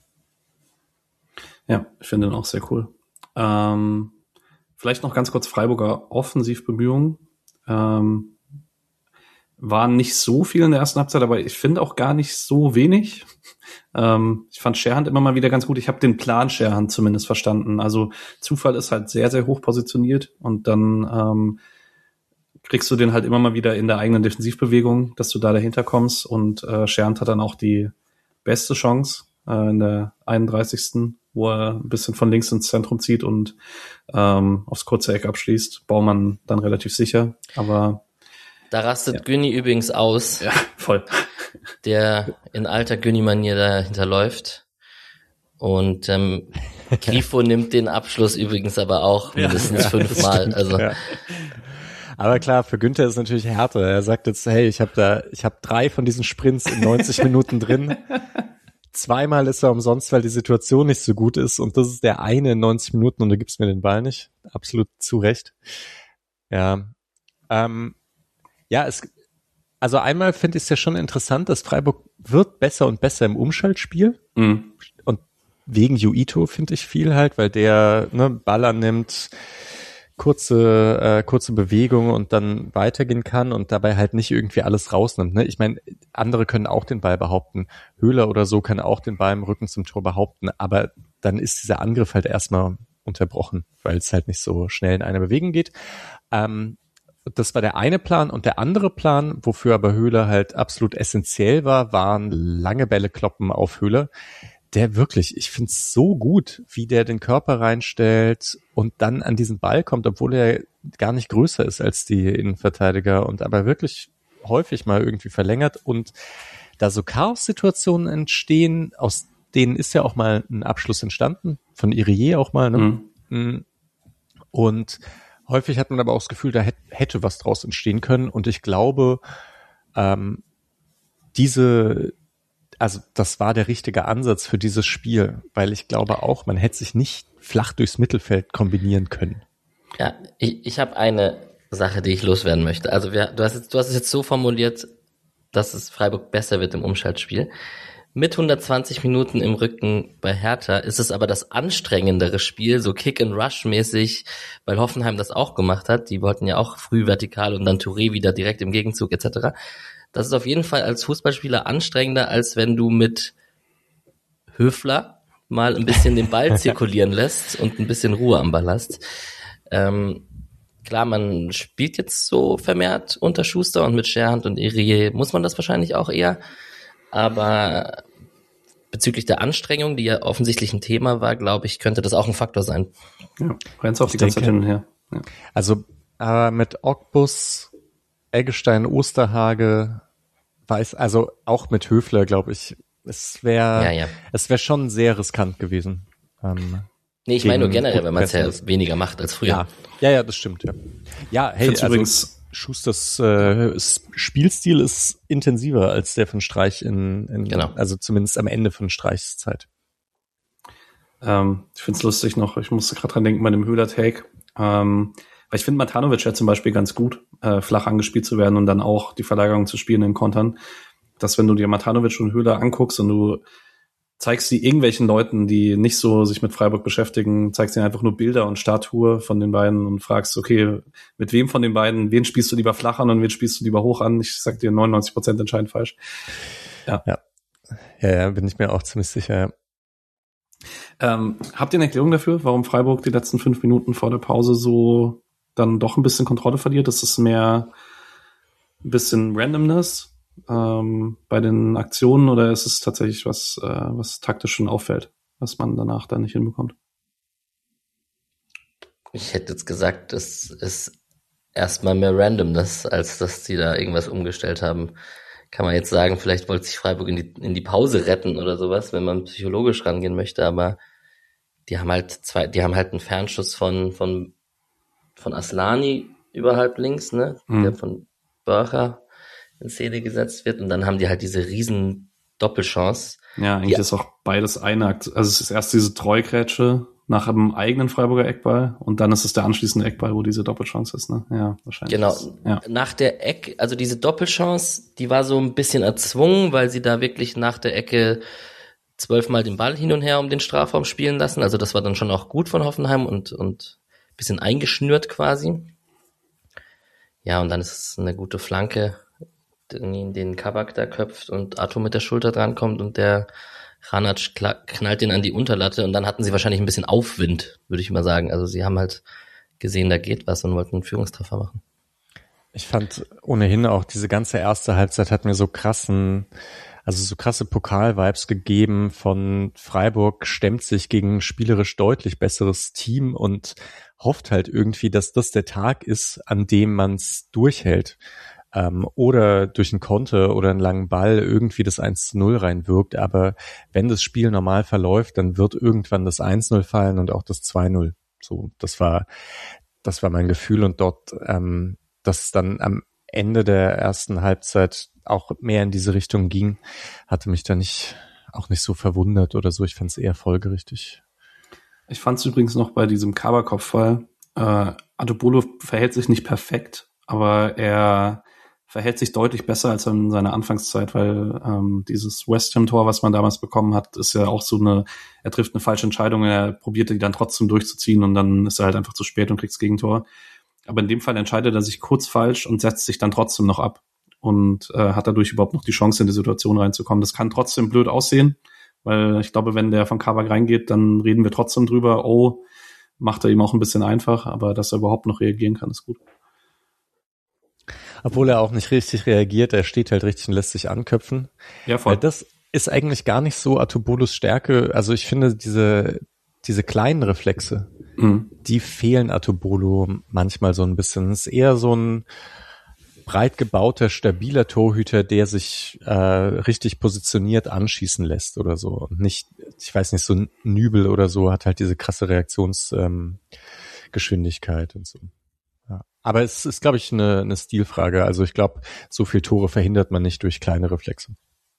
Ja, ich finde den auch sehr cool. Ähm, vielleicht noch ganz kurz Freiburger Offensivbemühungen. Ähm, waren nicht so viel in der ersten Halbzeit, aber ich finde auch gar nicht so wenig. Ähm, ich fand Scherhand immer mal wieder ganz gut. Ich habe den Plan Scherhand zumindest verstanden. Also Zufall ist halt sehr, sehr hoch positioniert und dann ähm, kriegst du den halt immer mal wieder in der eigenen Defensivbewegung, dass du da dahinter kommst und äh, Scherhand hat dann auch die beste Chance äh, in der einunddreißigsten wo er ein bisschen von links ins Zentrum zieht und ähm, aufs kurze Eck abschließt. Baumann dann relativ sicher, aber Da rastet Ja. Günni übrigens aus, ja, voll. der in alter Günni-Manier dahinter läuft. Und ähm, Grifo nimmt den Abschluss übrigens aber auch mindestens Ja, fünfmal. stimmt, Also ja. Aber klar, für Günther ist es natürlich härter. Er sagt jetzt, hey, ich habe da, ich habe drei von diesen Sprints in neunzig Minuten drin. Zweimal ist er umsonst, weil die Situation nicht so gut ist und das ist der eine in neunzig Minuten und du gibst mir den Ball nicht. Absolut zu Recht. Ja. Ähm, Ja, es, also einmal finde ich es ja schon interessant, dass Freiburg wird besser und besser im Umschaltspiel. Mhm. Und wegen Yuito finde ich viel halt, weil der ne, Ball annimmt, kurze äh, kurze Bewegung und dann weitergehen kann und dabei halt nicht irgendwie alles rausnimmt. Ne? Ich meine, andere können auch den Ball behaupten. Höhler oder so kann auch den Ball im Rücken zum Tor behaupten, aber dann ist dieser Angriff halt erstmal unterbrochen, weil es halt nicht so schnell in eine Bewegung geht. Ähm, das war der eine Plan und der andere Plan, wofür aber Höhler halt absolut essentiell war, waren lange Bälle kloppen auf Höhler. Der wirklich, ich find's so gut, wie der den Körper reinstellt und dann an diesen Ball kommt, obwohl er gar nicht größer ist als die Innenverteidiger und aber wirklich häufig mal irgendwie verlängert und da so Chaos-Situationen entstehen, aus denen ist ja auch mal ein Abschluss entstanden, von Irier auch mal, ne? Mhm. Und häufig hat man aber auch das Gefühl, da hätte was draus entstehen können und ich glaube, ähm, diese Also das war der richtige Ansatz für dieses Spiel, weil ich glaube auch, man hätte sich nicht flach durchs Mittelfeld kombinieren können. Ja, ich, ich habe eine Sache, die ich loswerden möchte. Also wir, du hast jetzt, du hast es jetzt so formuliert, dass es Freiburg besser wird im Umschaltspiel. Mit hundertzwanzig Minuten im Rücken bei Hertha ist es aber das anstrengendere Spiel, so Kick-and-Rush-mäßig, weil Hoffenheim das auch gemacht hat. Die wollten ja auch früh vertikal und dann Touré wieder direkt im Gegenzug et cetera. Das ist auf jeden Fall als Fußballspieler anstrengender, als wenn du mit Höfler mal ein bisschen den Ball zirkulieren lässt und ein bisschen Ruhe am Ball hast. Ähm, klar, man spielt jetzt so vermehrt unter Schuster und mit Scherhand und Irier muss man das wahrscheinlich auch eher. Aber bezüglich der Anstrengung, die ja offensichtlich ein Thema war, glaube ich, könnte das auch ein Faktor sein. Ja, rennst auch die ganze Zeit hin und her. Ja. Also äh, mit Ogbus, Eggestein, Osterhage, weiß, also auch mit Höfler, glaube ich, es wäre ja, ja. es wäre schon sehr riskant gewesen. Ähm, nee, ich meine nur generell, wenn man es ja weniger macht als früher. Ja, ja, ja das stimmt, ja. Ja, hey, also übrigens Schusters äh, Spielstil ist intensiver als der von Streich in, in genau. also zumindest am Ende von Streichs Zeit. Ähm, ich find's lustig noch, ich musste gerade dran denken bei dem Höhler-Take, ähm, weil ich finde Matanovic ja zum Beispiel ganz gut, äh, flach angespielt zu werden und dann auch die Verlagerung zu spielen in Kontern, dass wenn du dir Matanovic und Höhler anguckst und du zeigst sie irgendwelchen Leuten, die nicht so sich mit Freiburg beschäftigen, zeigst ihnen einfach nur Bilder und Statue von den beiden und fragst, okay, mit wem von den beiden, wen spielst du lieber flach an und wen spielst du lieber hoch an? Ich sag dir neunundneunzig Prozent entscheidend falsch. Ja. Ja, ja, ja bin ich mir auch ziemlich sicher, ja. Ähm, habt ihr eine Erklärung dafür, warum Freiburg die letzten fünf Minuten vor der Pause so dann doch ein bisschen Kontrolle verliert? Ist es mehr ein bisschen Randomness ähm, bei den Aktionen oder ist es tatsächlich was, äh, was taktisch schon auffällt, was man danach dann nicht hinbekommt? Ich hätte jetzt gesagt, es ist erstmal mehr Randomness, als dass die da irgendwas umgestellt haben. Kann man jetzt sagen, vielleicht wollte sich Freiburg in die, in die Pause retten oder sowas, wenn man psychologisch rangehen möchte, aber die haben halt zwei, die haben halt einen Fernschuss von, von, von Aslani überhalb links, ne, mhm. der von Börcher in Szene gesetzt wird und dann haben die halt diese riesen Doppelchance. Ja, eigentlich die, ist auch beides eine Akt. Also es ist erst diese Treukrätsche nach einem eigenen Freiburger Eckball und dann ist es der anschließende Eckball, wo diese Doppelchance ist, ne? Ja, wahrscheinlich. Genau. Ist, ja. Nach der Ecke, also diese Doppelchance, die war so ein bisschen erzwungen, weil sie da wirklich nach der Ecke zwölfmal den Ball hin und her um den Strafraum spielen lassen. Also das war dann schon auch gut von Hoffenheim und, und ein bisschen eingeschnürt quasi. Ja, und dann ist es eine gute Flanke, den, den Kabak da köpft und Arthur mit der Schulter drankommt und der Ranac knallt den an die Unterlatte und dann hatten sie wahrscheinlich ein bisschen Aufwind, würde ich mal sagen. Also sie haben halt gesehen, da geht was und wollten einen Führungstreffer machen. Ich fand ohnehin auch diese ganze erste Halbzeit hat mir so krassen, also so krasse Pokal-Vibes gegeben von Freiburg stemmt sich gegen ein spielerisch deutlich besseres Team und hofft halt irgendwie, dass das der Tag ist, an dem man es durchhält. Ähm, oder durch einen Konter oder einen langen Ball irgendwie das eins zu null reinwirkt. Aber wenn das Spiel normal verläuft, dann wird irgendwann das eins null fallen und auch das zwei null. So, das war, das war mein Gefühl und dort, ähm, dass dann am Ende der ersten Halbzeit auch mehr in diese Richtung ging, hatte mich da nicht, auch nicht so verwundert oder so. Ich fand es eher folgerichtig. Ich fand es übrigens noch bei diesem Kabakopf-Fall, äh, Adobolo verhält sich nicht perfekt, aber er verhält sich deutlich besser als in seiner Anfangszeit, weil ähm, dieses West Ham-Tor, was man damals bekommen hat, ist ja auch so eine, er trifft eine falsche Entscheidung, er probiert die dann trotzdem durchzuziehen und dann ist er halt einfach zu spät und kriegt das Gegentor. Aber in dem Fall entscheidet er sich kurz falsch und setzt sich dann trotzdem noch ab und äh, hat dadurch überhaupt noch die Chance, in die Situation reinzukommen. Das kann trotzdem blöd aussehen, weil ich glaube, wenn der von Kabak reingeht, dann reden wir trotzdem drüber, oh, macht er ihm auch ein bisschen einfach, aber dass er überhaupt noch reagieren kann, ist gut. Obwohl er auch nicht richtig reagiert, er steht halt richtig und lässt sich anköpfen. Ja, voll. Das ist eigentlich gar nicht so Atobolos Stärke. Also ich finde, diese diese kleinen Reflexe, mhm. die fehlen Atobolo manchmal so ein bisschen. Es ist eher so ein breit gebauter, stabiler Torhüter, der sich äh, richtig positioniert anschießen lässt oder so. Und nicht, ich weiß nicht, so ein Nübel oder so hat halt diese krasse Reaktionsgeschwindigkeit ähm, und so. Ja. Aber es ist, glaube ich, eine, eine Stilfrage. Also ich glaube, so viel Tore verhindert man nicht durch kleine Reflexe.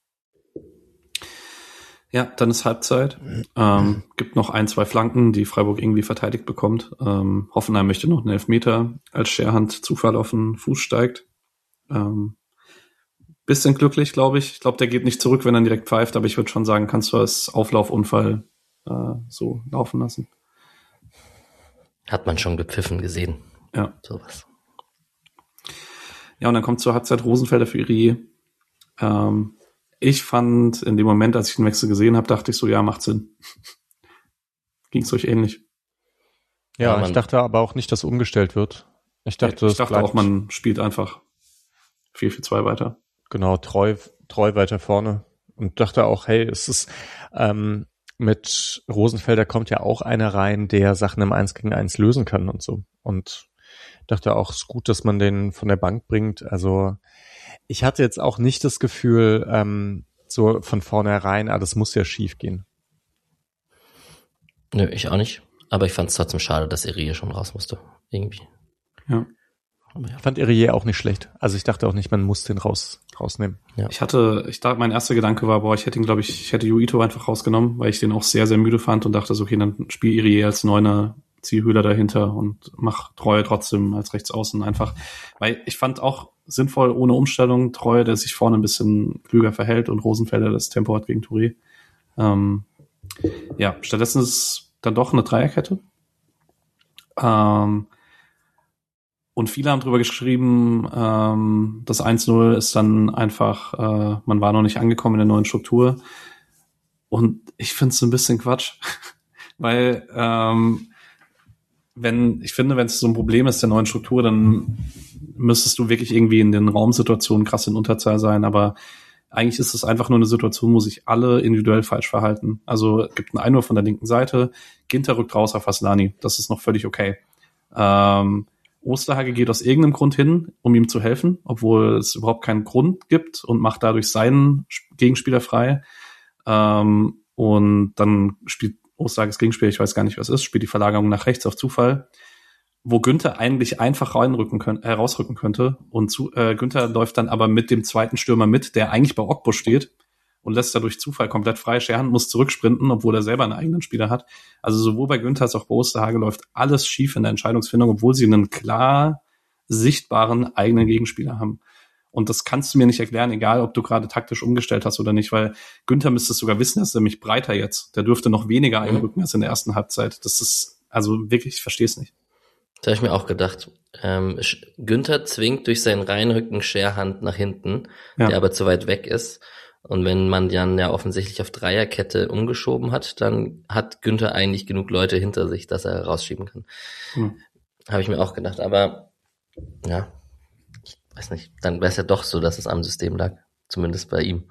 Ja, dann ist Halbzeit. Ähm, gibt noch ein, zwei Flanken, die Freiburg irgendwie verteidigt bekommt. Ähm, Hoffenheim möchte noch einen Elfmeter, als Scherhand Zufall auf den Fuß steigt. Ähm, bisschen glücklich, glaube ich. Ich glaube, der geht nicht zurück, wenn er direkt pfeift, aber ich würde schon sagen, kannst du als Auflaufunfall äh, so laufen lassen. Hat man schon gepfiffen gesehen. Ja. Sowas. Ja, und dann kommt zur Halbzeit Rosenfelder für Irié. Ähm, ich fand, in dem Moment, als ich den Wechsel gesehen habe, dachte ich so, ja, macht Sinn. Ging's euch ähnlich? Ja, ja ich dachte aber auch nicht, dass umgestellt wird. Ich dachte, ich dachte auch, man spielt einfach vier vier zwei weiter. Genau, treu, treu weiter vorne. Und dachte auch, hey, es ist ähm, mit Rosenfelder kommt ja auch einer rein, der Sachen im Eins gegen Eins lösen kann und so. Und dachte auch, es ist gut, dass man den von der Bank bringt. Also ich hatte jetzt auch nicht das Gefühl, ähm, so von vornherein, ah, das muss ja schief gehen. Nö, ich auch nicht. Aber ich fand es trotzdem schade, dass Irié schon raus musste. Irgendwie. Ja. Ich fand Irié auch nicht schlecht. Also ich dachte auch nicht, man muss den raus rausnehmen. Ja. Ich hatte, ich dachte, mein erster Gedanke war, boah, ich hätte ihn, glaube ich, ich hätte Yuito einfach rausgenommen, weil ich den auch sehr, sehr müde fand und dachte so, okay, dann spiel Irié als Neuner, zieh Höhler dahinter und mach Treue trotzdem als Rechtsaußen einfach. Weil ich fand auch sinnvoll, ohne Umstellung, Treue, der sich vorne ein bisschen klüger verhält und Rosenfelder das Tempo hat gegen Touré. Ähm, ja, stattdessen ist es dann doch eine Dreierkette. Ähm, Und viele haben drüber geschrieben, ähm, das eins null ist dann einfach, äh, man war noch nicht angekommen in der neuen Struktur. Und ich finde es ein bisschen Quatsch, weil ähm, wenn ich finde, wenn es so ein Problem ist der neuen Struktur, dann müsstest du wirklich irgendwie in den Raumsituationen krass in Unterzahl sein. Aber eigentlich ist es einfach nur eine Situation, wo sich alle individuell falsch verhalten. Also es gibt einen Einwurf von der linken Seite, Ginter rückt raus auf Aslani. Das ist noch völlig okay. Ähm, Osterhage geht aus irgendeinem Grund hin, um ihm zu helfen, obwohl es überhaupt keinen Grund gibt und macht dadurch seinen Gegenspieler frei. Ähm, und dann spielt Osterhages Gegenspieler, ich weiß gar nicht, was ist, spielt die Verlagerung nach rechts auf Zufall, wo Günther eigentlich einfach reinrücken können, äh, rausrücken könnte. Und zu, äh, Günther läuft dann aber mit dem zweiten Stürmer mit, der eigentlich bei Ogbo steht und lässt dadurch Zufall komplett frei. Scherhand muss zurücksprinten, obwohl er selber einen eigenen Spieler hat. Also sowohl bei Günther als auch bei Osterhage läuft alles schief in der Entscheidungsfindung, obwohl sie einen klar sichtbaren eigenen Gegenspieler haben. Und das kannst du mir nicht erklären, egal ob du gerade taktisch umgestellt hast oder nicht, weil Günther müsste es sogar wissen, er ist nämlich breiter jetzt. Der dürfte noch weniger einrücken als in der ersten Halbzeit. Das ist, also wirklich, ich verstehe es nicht. Das habe ich mir auch gedacht. Ähm, Günther zwingt durch seinen Reinrücken Scherhand nach hinten, ja. der aber zu weit weg ist. Und wenn man dann ja offensichtlich auf Dreierkette umgeschoben hat, dann hat Günther eigentlich genug Leute hinter sich, dass er rausschieben kann. Mhm. Habe ich mir auch gedacht. Aber ja, ich weiß nicht, dann wäre es ja doch so, dass es am System lag. Zumindest bei ihm.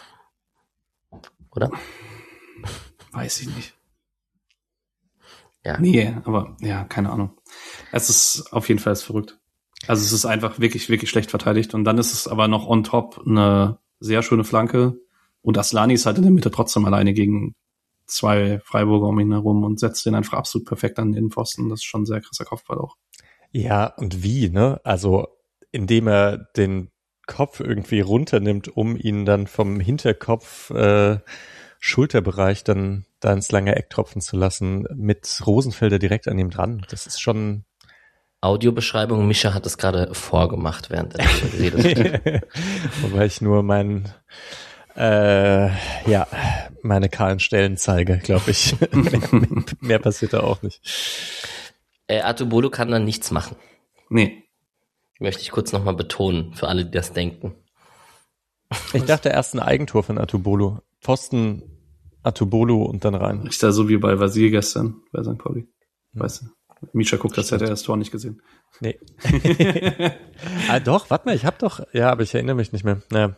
Oder? Weiß ich nicht. Ja. Nee, aber ja, keine Ahnung. Es ist auf jeden Fall verrückt. Also es ist einfach wirklich, wirklich schlecht verteidigt. Und dann ist es aber noch on top eine sehr schöne Flanke. Und Aslani ist halt in der Mitte trotzdem alleine gegen zwei Freiburger um ihn herum und setzt den einfach absolut perfekt an den Pfosten. Das ist schon ein sehr krasser Kopfball auch. Ja, und wie, ne? Also indem er den Kopf irgendwie runternimmt, um ihn dann vom Hinterkopf äh, Schulterbereich dann da ins lange Eck tropfen zu lassen, mit Rosenfelder direkt an ihm dran. Das ist schon Audiobeschreibung. Mischa hat es gerade vorgemacht, während er geredet hat. Wobei ich nur meinen, äh, ja, meine kahlen Stellen zeige, glaube ich. mehr, mehr passiert da auch nicht. Äh, Atubolo kann dann nichts machen. Nee. Möchte ich kurz nochmal betonen, für alle, die das denken. Ich dachte erst ein Eigentor von Atubolo. Pfosten, Atubolo und dann rein. Ist da so wie bei Vasil gestern bei Sankt Pauli. Weißt du? Mischa guckt, das hätte er das Tor nicht gesehen. Nee. ah, doch, warte mal, ich hab doch, ja, aber ich erinnere mich nicht mehr. Naja.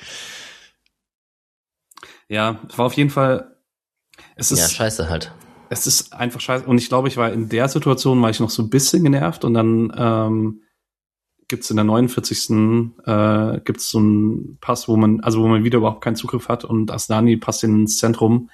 Ja, es war auf jeden Fall, es ist, Ja, scheiße halt. es ist einfach scheiße. Und ich glaube, ich war in der Situation, war ich noch so ein bisschen genervt und dann ähm, gibt's in der neunundvierzigsten Äh, gibt's so einen Pass, wo man, also wo man wieder überhaupt keinen Zugriff hat und Asllani passt ins Zentrum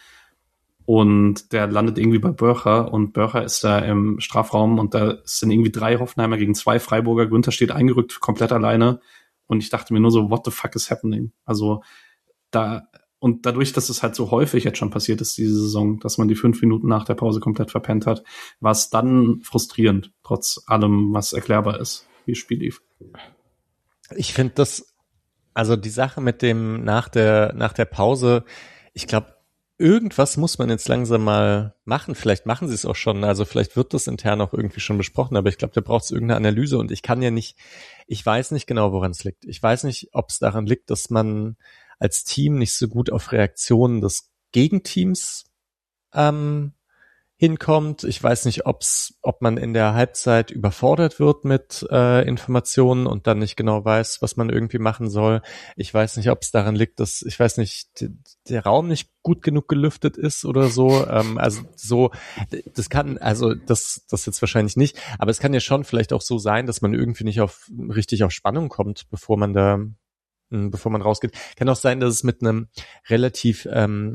und der landet irgendwie bei Börcher und Börcher ist da im Strafraum und da sind irgendwie drei Hoffenheimer gegen zwei Freiburger. Günther steht eingerückt, komplett alleine und ich dachte mir nur so, what the fuck is happening? Also da, und dadurch, dass es halt so häufig jetzt schon passiert ist diese Saison, dass man die fünf Minuten nach der Pause komplett verpennt hat, war es dann frustrierend, trotz allem, was erklärbar ist, wie das Spiel lief. Ich finde das, also die Sache mit dem nach der nach der Pause, ich glaube, irgendwas muss man jetzt langsam mal machen. Vielleicht machen sie es auch schon. Also vielleicht wird das intern auch irgendwie schon besprochen. Aber ich glaube, da braucht es irgendeine Analyse. Und ich kann ja nicht, ich weiß nicht genau, woran es liegt. Ich weiß nicht, ob es daran liegt, dass man als Team nicht so gut auf Reaktionen des Gegenteams ähm, hinkommt. Ich weiß nicht, ob's, ob man in der Halbzeit überfordert wird mit äh, Informationen und dann nicht genau weiß, was man irgendwie machen soll. Ich weiß nicht, ob es daran liegt, dass, ich weiß nicht, d- der Raum nicht gut genug gelüftet ist oder so. Ähm, also so, d- das kann, also das, das jetzt wahrscheinlich nicht, aber es kann ja schon vielleicht auch so sein, dass man irgendwie nicht auf richtig auf Spannung kommt, bevor man da, mh, bevor man rausgeht. Kann auch sein, dass es mit einem relativ ähm,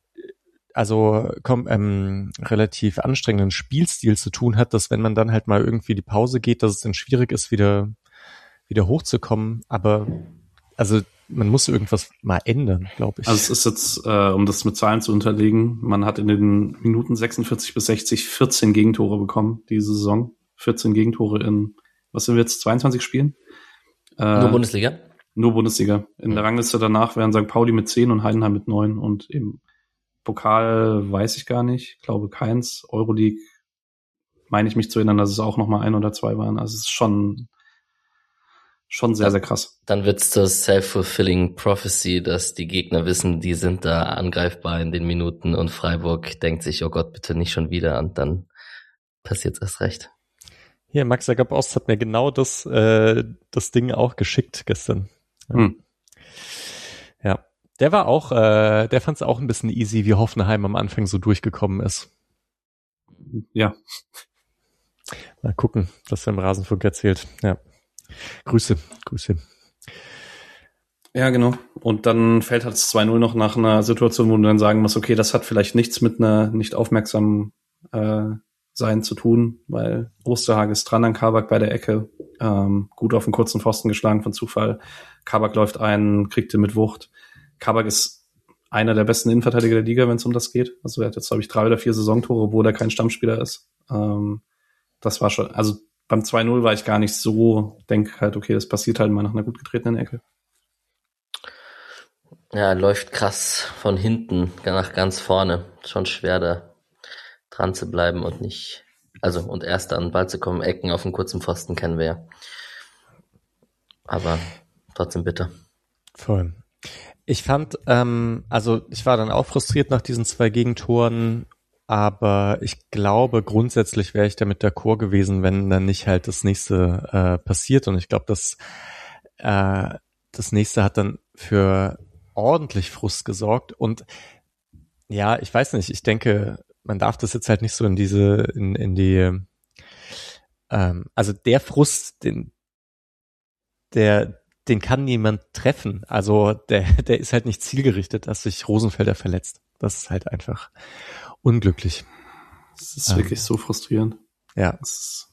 also komm, ähm, relativ anstrengenden Spielstil zu tun hat, dass wenn man dann halt mal irgendwie die Pause geht, dass es dann schwierig ist, wieder wieder hochzukommen. Aber also man muss irgendwas mal ändern, glaube ich. Also es ist jetzt, äh, um das mit Zahlen zu unterlegen, man hat in den Minuten sechsundvierzig bis sechzig vierzehn Gegentore bekommen diese Saison. vierzehn Gegentore in, was sind wir jetzt, zweiundzwanzig Spielen? Äh, Nur Bundesliga? Nur Bundesliga. In der Rangliste danach wären Sankt Pauli mit zehn und Heidenheim mit neun und eben Pokal weiß ich gar nicht, ich glaube keins. Euroleague meine ich mich zu erinnern, dass es auch noch mal ein oder zwei waren. Also es ist schon schon sehr, dann, sehr krass. Dann wird's das self-fulfilling prophecy, dass die Gegner wissen, die sind da angreifbar in den Minuten und Freiburg denkt sich, oh Gott, bitte nicht schon wieder und dann passiert's erst recht. Hier, Max Jakob Ost hat mir genau das äh, das Ding auch geschickt gestern. Ja. Hm. Ja. Der war auch, äh, der fand es auch ein bisschen easy, wie Hoffenheim am Anfang so durchgekommen ist. Ja. Mal gucken, was er im Rasenfunk erzählt. Ja. Grüße, Grüße. Ja, genau. Und dann fällt halt das zwei null noch nach einer Situation, wo du dann sagen musst, okay, das hat vielleicht nichts mit einer nicht aufmerksam äh, sein zu tun, weil Osterhage ist dran an Kabak bei der Ecke, ähm, gut auf den kurzen Pfosten geschlagen von Zufall. Kabak läuft ein, kriegt den mit Wucht. Kabak ist einer der besten Innenverteidiger der Liga, wenn es um das geht. Also er hat jetzt, glaube ich, drei oder vier Saisontore, obwohl er kein Stammspieler ist. Ähm, das war schon, also beim zwei null war ich gar nicht so, denke halt, okay, das passiert halt mal nach einer gut getretenen Ecke. Ja, läuft krass von hinten nach ganz vorne. Schon schwer da dran zu bleiben und nicht, also und erst an den Ball zu kommen. Ecken auf dem kurzen Pfosten kennen wir ja. Aber trotzdem bitter. Voll. Ich fand, ähm, also ich war dann auch frustriert nach diesen zwei Gegentoren, aber ich glaube, grundsätzlich wäre ich damit d'accord gewesen, wenn dann nicht halt das nächste äh, passiert. Und ich glaube, dass äh, das nächste hat dann für ordentlich Frust gesorgt. Und ja, ich weiß nicht, ich denke, man darf das jetzt halt nicht so in diese, in, in die, ähm, also der Frust, den, der, den kann niemand treffen. Also der, der ist halt nicht zielgerichtet, dass sich Rosenfelder verletzt. Das ist halt einfach unglücklich. Das ist ähm, wirklich so frustrierend. Ja. Das ist,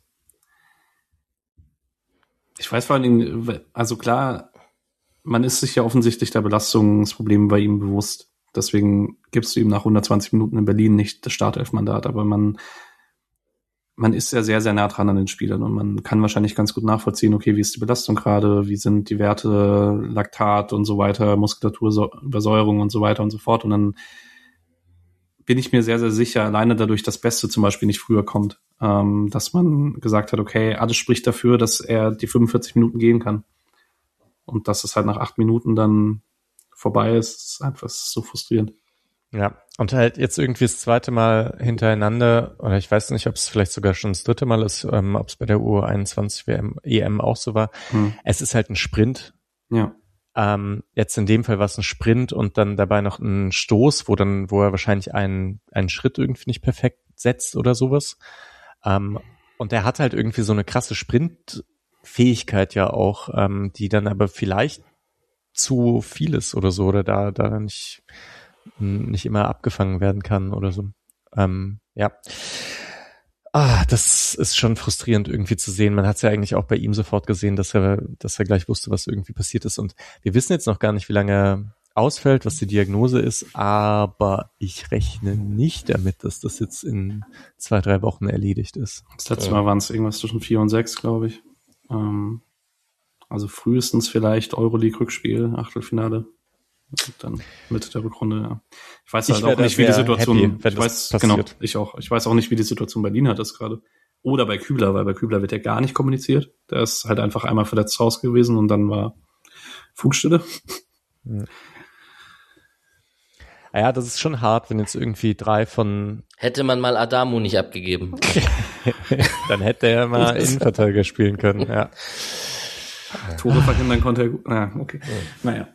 ich weiß vor allen Dingen, also klar, man ist sich ja offensichtlich der Belastungsprobleme bei ihm bewusst. Deswegen gibst du ihm nach hundertzwanzig Minuten in Berlin nicht das Startelfmandat, aber man man ist ja sehr, sehr nah dran an den Spielern und man kann wahrscheinlich ganz gut nachvollziehen, okay, wie ist die Belastung gerade, wie sind die Werte, Laktat und so weiter, Muskulaturübersäuerung und so weiter und so fort. Und dann bin ich mir sehr, sehr sicher, alleine dadurch, dass Beste zum Beispiel nicht früher kommt, ähm, dass man gesagt hat, okay, alles spricht dafür, dass er die fünfundvierzig Minuten gehen kann. Und dass es halt nach acht Minuten dann vorbei ist, ist einfach so frustrierend. Ja, und halt jetzt irgendwie das zweite Mal hintereinander, oder ich weiß nicht, ob es vielleicht sogar schon das dritte Mal ist, ähm, ob es bei der U einundzwanzig W M, E M auch so war. Hm. Es ist halt ein Sprint. Ja. Ähm, jetzt in dem Fall war es ein Sprint und dann dabei noch ein Stoß, wo dann, wo er wahrscheinlich einen, einen Schritt irgendwie nicht perfekt setzt oder sowas. Ähm, und er hat halt irgendwie so eine krasse Sprintfähigkeit ja auch, ähm, die dann aber vielleicht zu viel ist oder so, oder da, da nicht, nicht immer abgefangen werden kann oder so. Ähm, ja. Ah, das ist schon frustrierend irgendwie zu sehen. Man hat es ja eigentlich auch bei ihm sofort gesehen, dass er, dass er gleich wusste, was irgendwie passiert ist. Und wir wissen jetzt noch gar nicht, wie lange er ausfällt, was die Diagnose ist, aber ich rechne nicht damit, dass das jetzt in zwei, drei Wochen erledigt ist. Das letzte Mal waren es irgendwas zwischen vier und sechs, glaube ich. Ähm, also frühestens vielleicht Euroleague-Rückspiel, Achtelfinale. Dann Mitte der Rückrunde, ja. Ich weiß halt ich auch nicht, wie die Situation, happy, wenn ich das weiß, passiert. genau, ich auch. Ich weiß auch nicht, wie die Situation bei Lienhardt ist gerade. Oder bei Kübler, weil bei Kübler wird ja gar nicht kommuniziert. Der ist halt einfach einmal verletzt raus gewesen und dann war Funkstille. Hm. Ja, das ist schon hart, wenn jetzt irgendwie drei von... Hätte man mal Adamu nicht abgegeben. Dann hätte er mal Innenverteidiger spielen können, ja. Tore verhindern konnte er gut. Ah, okay. Ja. Naja.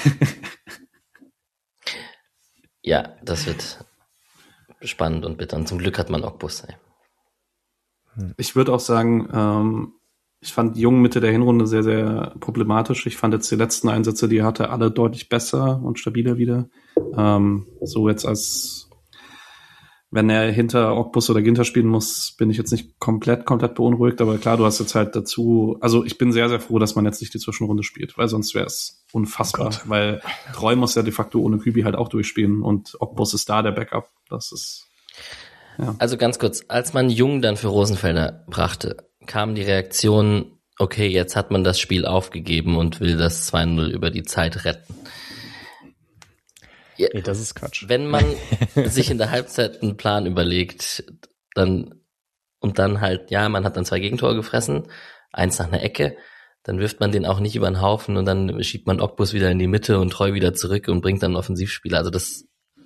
Ja, das wird spannend und bitter. Und zum Glück hat man Ogbus. Ich würde auch sagen, ähm, ich fand Jung Mitte der Hinrunde sehr, sehr problematisch. Ich fand jetzt die letzten Einsätze, die er hatte, alle deutlich besser und stabiler wieder. Ähm, so jetzt als wenn er hinter Ogbus oder Ginter spielen muss, bin ich jetzt nicht komplett, komplett beunruhigt. Aber klar, du hast jetzt halt dazu, also ich bin sehr, sehr froh, dass man jetzt nicht die Zwischenrunde spielt, weil sonst wäre es unfassbar. Oh weil Treu muss ja de facto ohne Kübi halt auch durchspielen und Ogbus ist da der Backup. Das ist, ja. Also ganz kurz, als man Jung dann für Rosenfelder brachte, kam die Reaktion, okay, jetzt hat man das Spiel aufgegeben und will das zwei null über die Zeit retten. Ja, nee, das ist Quatsch. Wenn man sich in der Halbzeit einen Plan überlegt, dann und dann halt, ja, man hat dann zwei Gegentore gefressen, eins nach einer Ecke, dann wirft man den auch nicht über den Haufen und dann schiebt man Ogbus wieder in die Mitte und Treu wieder zurück und bringt dann einen Offensivspieler. Also das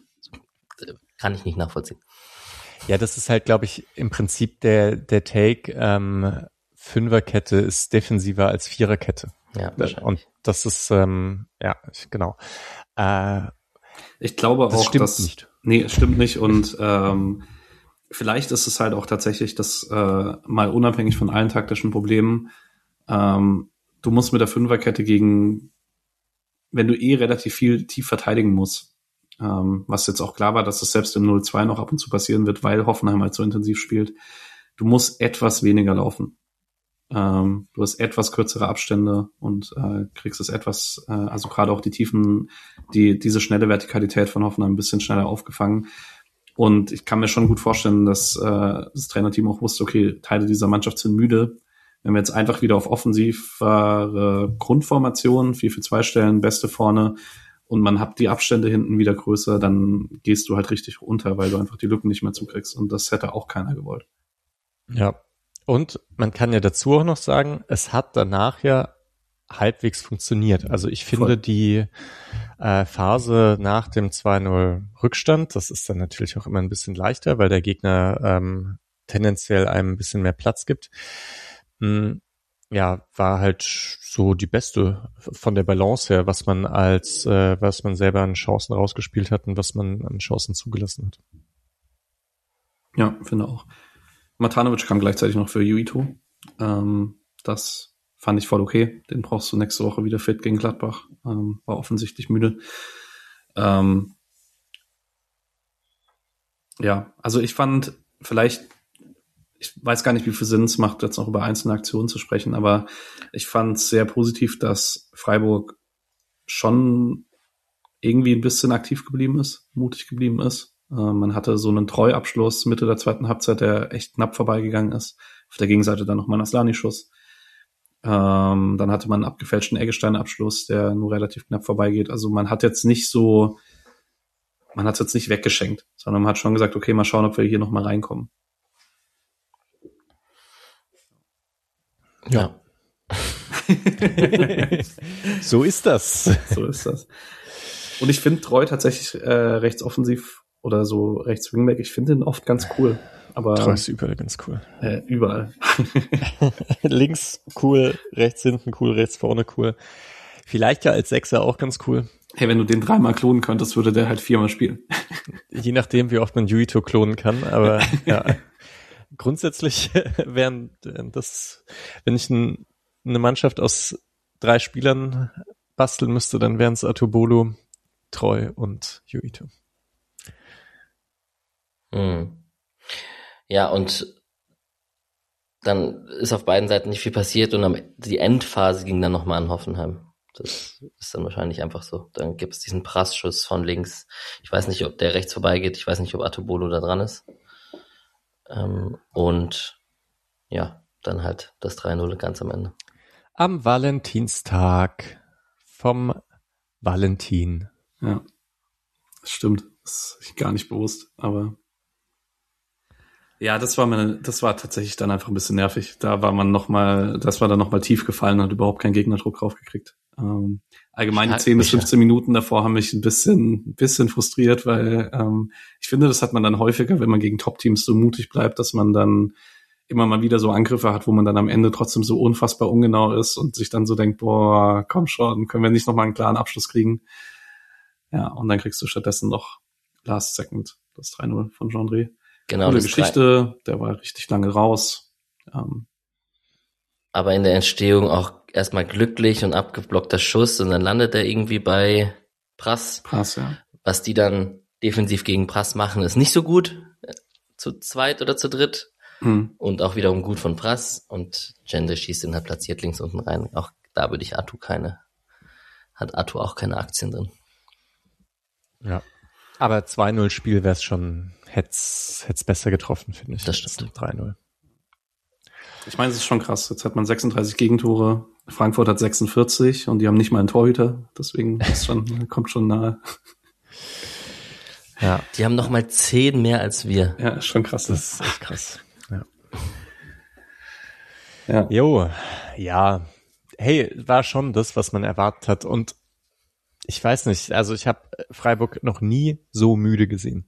kann ich nicht nachvollziehen. Ja, das ist halt, glaube ich, im Prinzip der der Take, ähm, Fünferkette ist defensiver als Viererkette. Ja, wahrscheinlich. Und das ist, ähm, ja, genau. Äh, Ich glaube das auch, stimmt dass nicht. Nee, es stimmt nicht. Und ähm, vielleicht ist es halt auch tatsächlich das äh, mal unabhängig von allen taktischen Problemen. Ähm, du musst mit der Fünferkette gegen, wenn du eh relativ viel tief verteidigen musst, ähm, was jetzt auch klar war, dass es selbst im null zwei noch ab und zu passieren wird, weil Hoffenheim halt so intensiv spielt. Du musst etwas weniger laufen. Ähm, du hast etwas kürzere Abstände und äh, kriegst es etwas, äh, also gerade auch die Tiefen, die diese schnelle Vertikalität von Hoffenheim ein bisschen schneller aufgefangen. Und ich kann mir schon gut vorstellen, dass äh, das Trainerteam auch wusste, okay, Teile dieser Mannschaft sind müde. Wenn wir jetzt einfach wieder auf offensivere Grundformationen, vier für zwei stellen, Beste vorne und man hat die Abstände hinten wieder größer, dann gehst du halt richtig runter, weil du einfach die Lücken nicht mehr zukriegst. Und das hätte auch keiner gewollt. Ja. Und man kann ja dazu auch noch sagen, es hat danach ja halbwegs funktioniert. Also ich finde Voll. die äh, Phase nach dem zwei null Rückstand, das ist dann natürlich auch immer ein bisschen leichter, weil der Gegner ähm, tendenziell einem ein bisschen mehr Platz gibt. Hm, ja, war halt so die beste von der Balance her, was man als, äh, was man selber an Chancen rausgespielt hat und was man an Chancen zugelassen hat. Ja, finde auch. Matanovic kam gleichzeitig noch für Juito. Ähm, das fand ich voll okay. Den brauchst du nächste Woche wieder fit gegen Gladbach. Ähm, war offensichtlich müde. Ähm, ja, also ich fand vielleicht, ich weiß gar nicht, wie viel Sinn es macht, jetzt noch über einzelne Aktionen zu sprechen, aber ich fand es sehr positiv, dass Freiburg schon irgendwie ein bisschen aktiv geblieben ist, mutig geblieben ist. Äh, man hatte so einen Treuabschluss Mitte der zweiten Halbzeit, der echt knapp vorbeigegangen ist. Auf der Gegenseite dann nochmal ein Aslani-Schuss. Ähm, dann hatte man einen abgefälschten Eggestein-Abschluss, der nur relativ knapp vorbeigeht. Also man hat jetzt nicht so, man hat es jetzt nicht weggeschenkt, sondern man hat schon gesagt, okay, mal schauen, ob wir hier nochmal reinkommen. Ja. So ist das. So ist das. Und ich finde Treu tatsächlich äh, rechtsoffensiv oder so rechts Wingback, ich finde ihn oft ganz cool. Aber Treu ist überall ganz cool. Äh, überall. Links cool, rechts hinten cool, rechts vorne cool. Vielleicht ja als Sechser auch ganz cool. Hey, wenn du den dreimal klonen könntest, würde der halt viermal spielen. Je nachdem, wie oft man Yuito klonen kann, aber ja. Grundsätzlich wären das, wenn ich ein, eine Mannschaft aus drei Spielern basteln müsste, dann wären es Atubolo, Treu und Yuito. Hm. Ja, und dann ist auf beiden Seiten nicht viel passiert und am, die Endphase ging dann nochmal an Hoffenheim. Das ist dann wahrscheinlich einfach so. Dann gibt es diesen Prassschuss von links. Ich weiß nicht, ob der rechts vorbeigeht. Ich weiß nicht, ob Atubolo da dran ist. Ähm, und ja, dann halt das drei null ganz am Ende. Am Valentinstag vom Valentin. Ja, das stimmt. Das ist gar nicht bewusst, aber ja, das war meine, das war tatsächlich dann einfach ein bisschen nervig. Da war man noch mal, das war dann noch mal tief gefallen, hat überhaupt keinen Gegnerdruck draufgekriegt. Ähm, allgemein die zehn bis fünfzehn Minuten davor haben mich ein bisschen, ein bisschen frustriert, weil ähm, ich finde, das hat man dann häufiger, wenn man gegen Top-Teams so mutig bleibt, dass man dann immer mal wieder so Angriffe hat, wo man dann am Ende trotzdem so unfassbar ungenau ist und sich dann so denkt, boah, komm schon, können wir nicht noch mal einen klaren Abschluss kriegen? Ja, und dann kriegst du stattdessen noch Last Second, das drei null von Jean-André. Genau, Coole das Geschichte, der war richtig lange raus. Ähm, aber in der Entstehung auch erstmal glücklich und abgeblockter Schuss und dann landet er irgendwie bei Prass. Prass, ja. Was die dann defensiv gegen Prass machen, ist nicht so gut. Zu zweit oder zu dritt. Hm. Und auch wiederum gut von Prass. Und Gende schießt ihn halt platziert links unten rein. Auch da würde ich Atu keine, hat Atu auch keine Aktien drin. Ja. Aber zwei null Spiel wäre es schon, hätte es besser getroffen, finde ich. Das stimmt. drei null. Ich meine, es ist schon krass. Jetzt hat man sechsunddreißig Gegentore. Frankfurt hat sechsundvierzig und die haben nicht mal einen Torhüter. Deswegen ist schon, kommt schon nahe. Ja. Die haben noch mal zehn mehr als wir. Ja, ist schon krass. Das ist echt krass. Ja. Ja. Jo, ja. Hey, war schon das, was man erwartet hat. Und ich weiß nicht, also ich habe Freiburg noch nie so müde gesehen.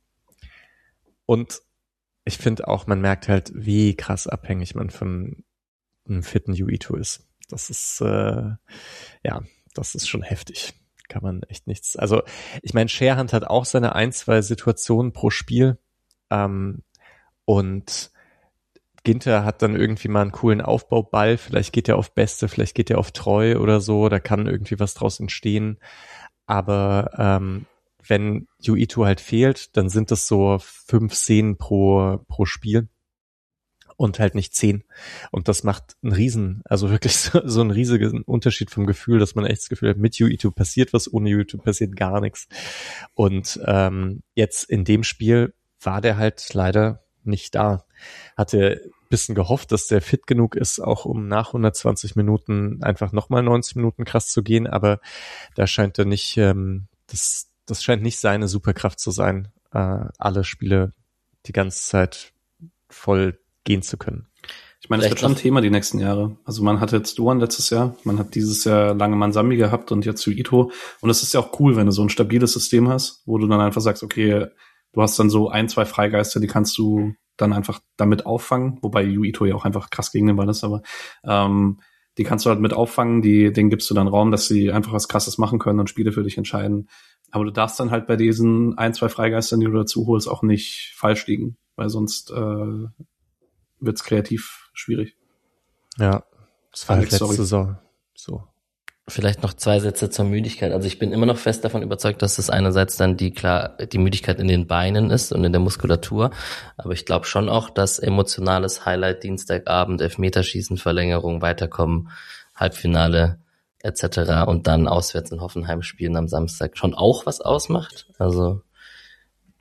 Und ich finde auch, man merkt halt, wie krass abhängig man von einem fitten Yuito ist. Das ist, äh, ja, das ist schon heftig. Kann man echt nichts. Also ich meine, Scherhand hat auch seine ein, zwei Situationen pro Spiel. Ähm, und Ginter hat dann irgendwie mal einen coolen Aufbauball. Vielleicht geht er auf Beste, vielleicht geht er auf Treu oder so. Da kann irgendwie was draus entstehen. Aber ähm, wenn Yuito halt fehlt, dann sind das so fünf Szenen pro pro Spiel und halt nicht zehn. Und das macht einen riesen, also wirklich so, so einen riesigen Unterschied vom Gefühl, dass man echt das Gefühl hat, mit Yuito passiert was, ohne Yuito passiert gar nichts. Und ähm, jetzt in dem Spiel war der halt leider nicht da. Hatte ein bisschen gehofft, dass der fit genug ist, auch um nach hundertzwanzig Minuten einfach nochmal neunzig Minuten krass zu gehen, aber da scheint er nicht, ähm, das, das scheint nicht seine Superkraft zu sein, äh, alle Spiele die ganze Zeit voll gehen zu können. Ich meine, es wird schon ein Thema die nächsten Jahre. Also man hat jetzt Duan letztes Jahr, man hat dieses Jahr lange Mansambi gehabt und jetzt Yuito. Und es ist ja auch cool, wenn du so ein stabiles System hast, wo du dann einfach sagst, okay, du hast dann so ein, zwei Freigeister, die kannst du dann einfach damit auffangen, wobei Yuito ja auch einfach krass gegen den Ball ist, aber ähm, die kannst du halt mit auffangen, die, denen gibst du dann Raum, dass sie einfach was Krasses machen können und Spiele für dich entscheiden. Aber du darfst dann halt bei diesen ein, zwei Freigeistern, die du dazu holst, auch nicht falsch liegen, weil sonst äh, wird's kreativ schwierig. Ja, das war Alex, letzte sorry. Saison so. Vielleicht noch zwei Sätze zur Müdigkeit. Also ich bin immer noch fest davon überzeugt, dass das einerseits dann die klar die Müdigkeit in den Beinen ist und in der Muskulatur. Aber ich glaube schon auch, dass emotionales Highlight Dienstagabend, Elfmeterschießen, Verlängerung, Weiterkommen, Halbfinale et cetera und dann auswärts in Hoffenheim spielen am Samstag schon auch was ausmacht. Also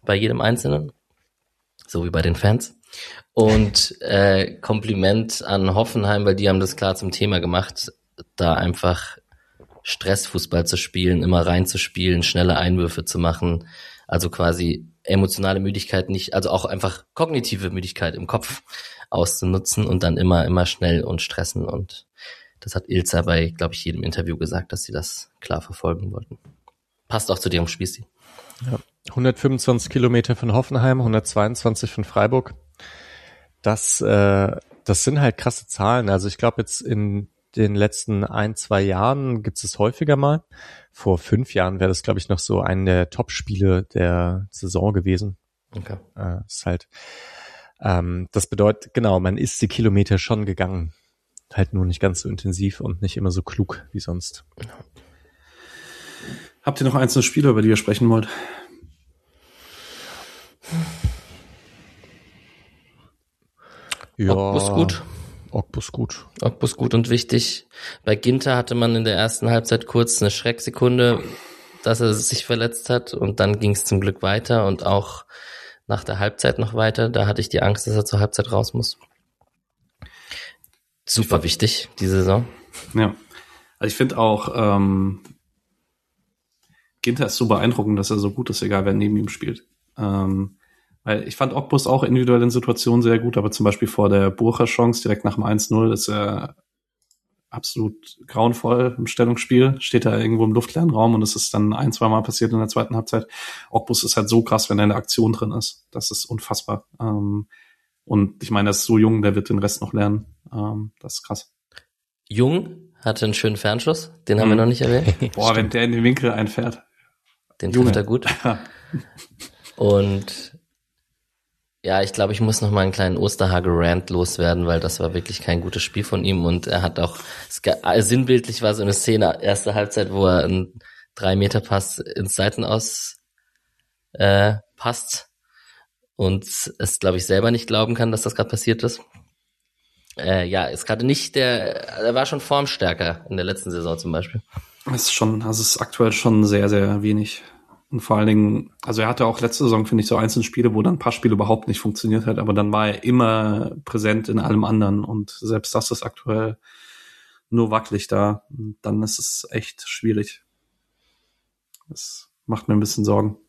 bei jedem Einzelnen, so wie bei den Fans. Und äh, Kompliment an Hoffenheim, weil die haben das klar zum Thema gemacht, da einfach Stressfußball zu spielen, immer reinzuspielen, schnelle Einwürfe zu machen, also quasi emotionale Müdigkeit nicht, also auch einfach kognitive Müdigkeit im Kopf auszunutzen und dann immer, immer schnell und stressen. Und das hat Ilza bei, glaube ich, jedem Interview gesagt, dass sie das klar verfolgen wollten. Passt auch zu deren Spielstil. Ja. hundertfünfundzwanzig Kilometer von Hoffenheim, hundertzweiundzwanzig von Freiburg. Das, äh, das sind halt krasse Zahlen. Also ich glaube jetzt in den letzten ein, zwei Jahren gibt es es häufiger mal. Vor fünf Jahren wäre das, glaube ich, noch so eine der Top-Spiele der Saison gewesen. Okay. Äh, ist halt, ähm, das bedeutet, genau, man ist die Kilometer schon gegangen. Halt nur nicht ganz so intensiv und nicht immer so klug wie sonst. Habt ihr noch einzelne Spiele, über die ihr sprechen wollt? Ja, Ogbus gut. Ogbus gut. Ogbus gut und wichtig. Bei Ginter hatte man in der ersten Halbzeit kurz eine Schrecksekunde, dass er sich verletzt hat und dann ging es zum Glück weiter und auch nach der Halbzeit noch weiter. Da hatte ich die Angst, dass er zur Halbzeit raus muss. Super wichtig, die Saison. Ja, also ich finde auch, ähm, Ginter ist so beeindruckend, dass er so gut ist, egal wer neben ihm spielt. Ähm, weil ich fand Ogbus auch individuell in Situationen sehr gut, aber zum Beispiel vor der Burcher-Chance direkt nach dem eins null ist er absolut grauenvoll im Stellungsspiel, steht da irgendwo im luftleeren Raum und es ist dann ein, zwei Mal passiert in der zweiten Halbzeit. Ogbus ist halt so krass, wenn er in der Aktion drin ist. Das ist unfassbar. Ähm, und ich meine, er ist so jung, der wird den Rest noch lernen. Ähm, das ist krass. Jung hatte einen schönen Fernschuss, den haben mhm. wir noch nicht erwähnt. Boah, wenn der in den Winkel einfährt. Den trifft er gut. Und ja, ich glaube, ich muss noch mal einen kleinen Osterhage-Rant loswerden, weil das war wirklich kein gutes Spiel von ihm und er hat auch, sinnbildlich war so eine Szene, erste Halbzeit, wo er einen drei Meter Pass ins Seitenaus äh, passt und es, glaube ich, selber nicht glauben kann, dass das gerade passiert ist. Äh, ja, ist gerade nicht der, er war schon formstärker in der letzten Saison zum Beispiel. Das ist schon, also es ist aktuell schon sehr, sehr wenig. Und vor allen Dingen, also er hatte auch letzte Saison, finde ich, so einzelne Spiele, wo dann ein paar Spiele überhaupt nicht funktioniert hat, aber dann war er immer präsent in allem anderen und selbst das ist aktuell nur wackelig da. Und dann ist es echt schwierig. Das macht mir ein bisschen Sorgen.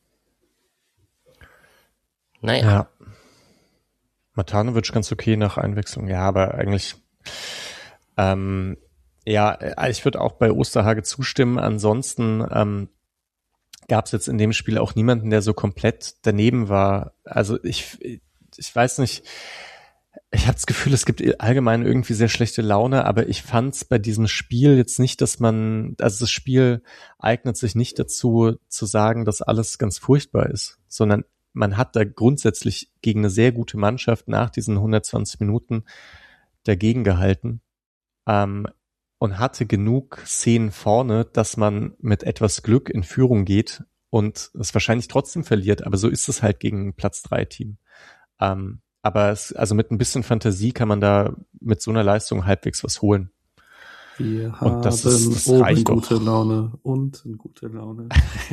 Naja. Ja. Matanovic ganz okay nach Einwechslung, ja, aber eigentlich ähm, ja, ich würde auch bei Osterhage zustimmen. Ansonsten ähm, gab es jetzt in dem Spiel auch niemanden, der so komplett daneben war. Also ich, ich weiß nicht, ich habe das Gefühl, es gibt allgemein irgendwie sehr schlechte Laune, aber ich fand es bei diesem Spiel jetzt nicht, dass man, also das Spiel eignet sich nicht dazu, zu sagen, dass alles ganz furchtbar ist, sondern man hat da grundsätzlich gegen eine sehr gute Mannschaft nach diesen hundertzwanzig Minuten dagegen gehalten ähm, und hatte genug Szenen vorne, dass man mit etwas Glück in Führung geht und es wahrscheinlich trotzdem verliert, aber so ist es halt gegen ein Platz drei Team. Ähm, aber es, also mit ein bisschen Fantasie kann man da mit so einer Leistung halbwegs was holen. Wir und haben das, ist, das oben reicht gute doch. Laune und eine gute Laune.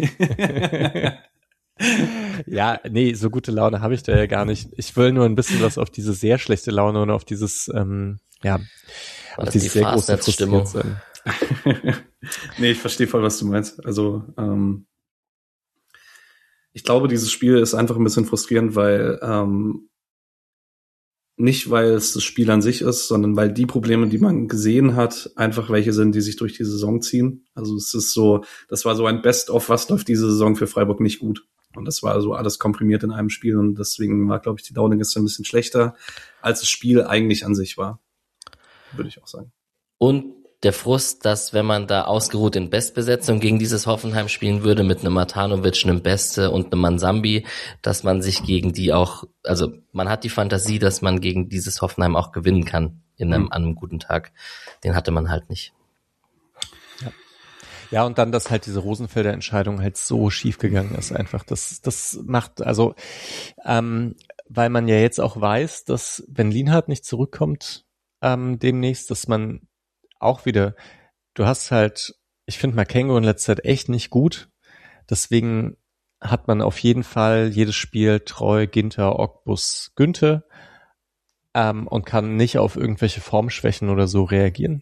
Ja, nee, so gute Laune habe ich da ja gar nicht. Ich will nur ein bisschen was auf diese sehr schlechte Laune und auf dieses, ähm, ja, War auf dieses die sehr große Fastnet-Stimmung? Frustriertsein. Nee, ich verstehe voll, was du meinst. Also, ähm, ich glaube, dieses Spiel ist einfach ein bisschen frustrierend, weil ähm, nicht, weil es das Spiel an sich ist, sondern weil die Probleme, die man gesehen hat, einfach welche sind, die sich durch die Saison ziehen. Also es ist so, das war so ein Best-of, was läuft diese Saison für Freiburg nicht gut. Und das war so alles komprimiert in einem Spiel und deswegen war, glaube ich, die Laune gestern ein bisschen schlechter, als das Spiel eigentlich an sich war. Würde ich auch sagen. Und der Frust, dass wenn man da ausgeruht in Bestbesetzung gegen dieses Hoffenheim spielen würde, mit einem Matanovic, einem Beste und einem Mansambi, dass man sich gegen die auch, also man hat die Fantasie, dass man gegen dieses Hoffenheim auch gewinnen kann in einem, mhm. an einem guten Tag. Den hatte man halt nicht. Ja. Ja, und dann, dass halt diese Rosenfelder Entscheidung halt so schief gegangen ist einfach. Das, das macht, also, ähm, weil man ja jetzt auch weiß, dass wenn Lienhardt nicht zurückkommt, ähm, demnächst, dass man auch wieder, du hast halt, ich finde Makengo in letzter Zeit echt nicht gut, deswegen hat man auf jeden Fall jedes Spiel Treu, Ginter, Ogbus, Günther ähm, und kann nicht auf irgendwelche Formschwächen oder so reagieren.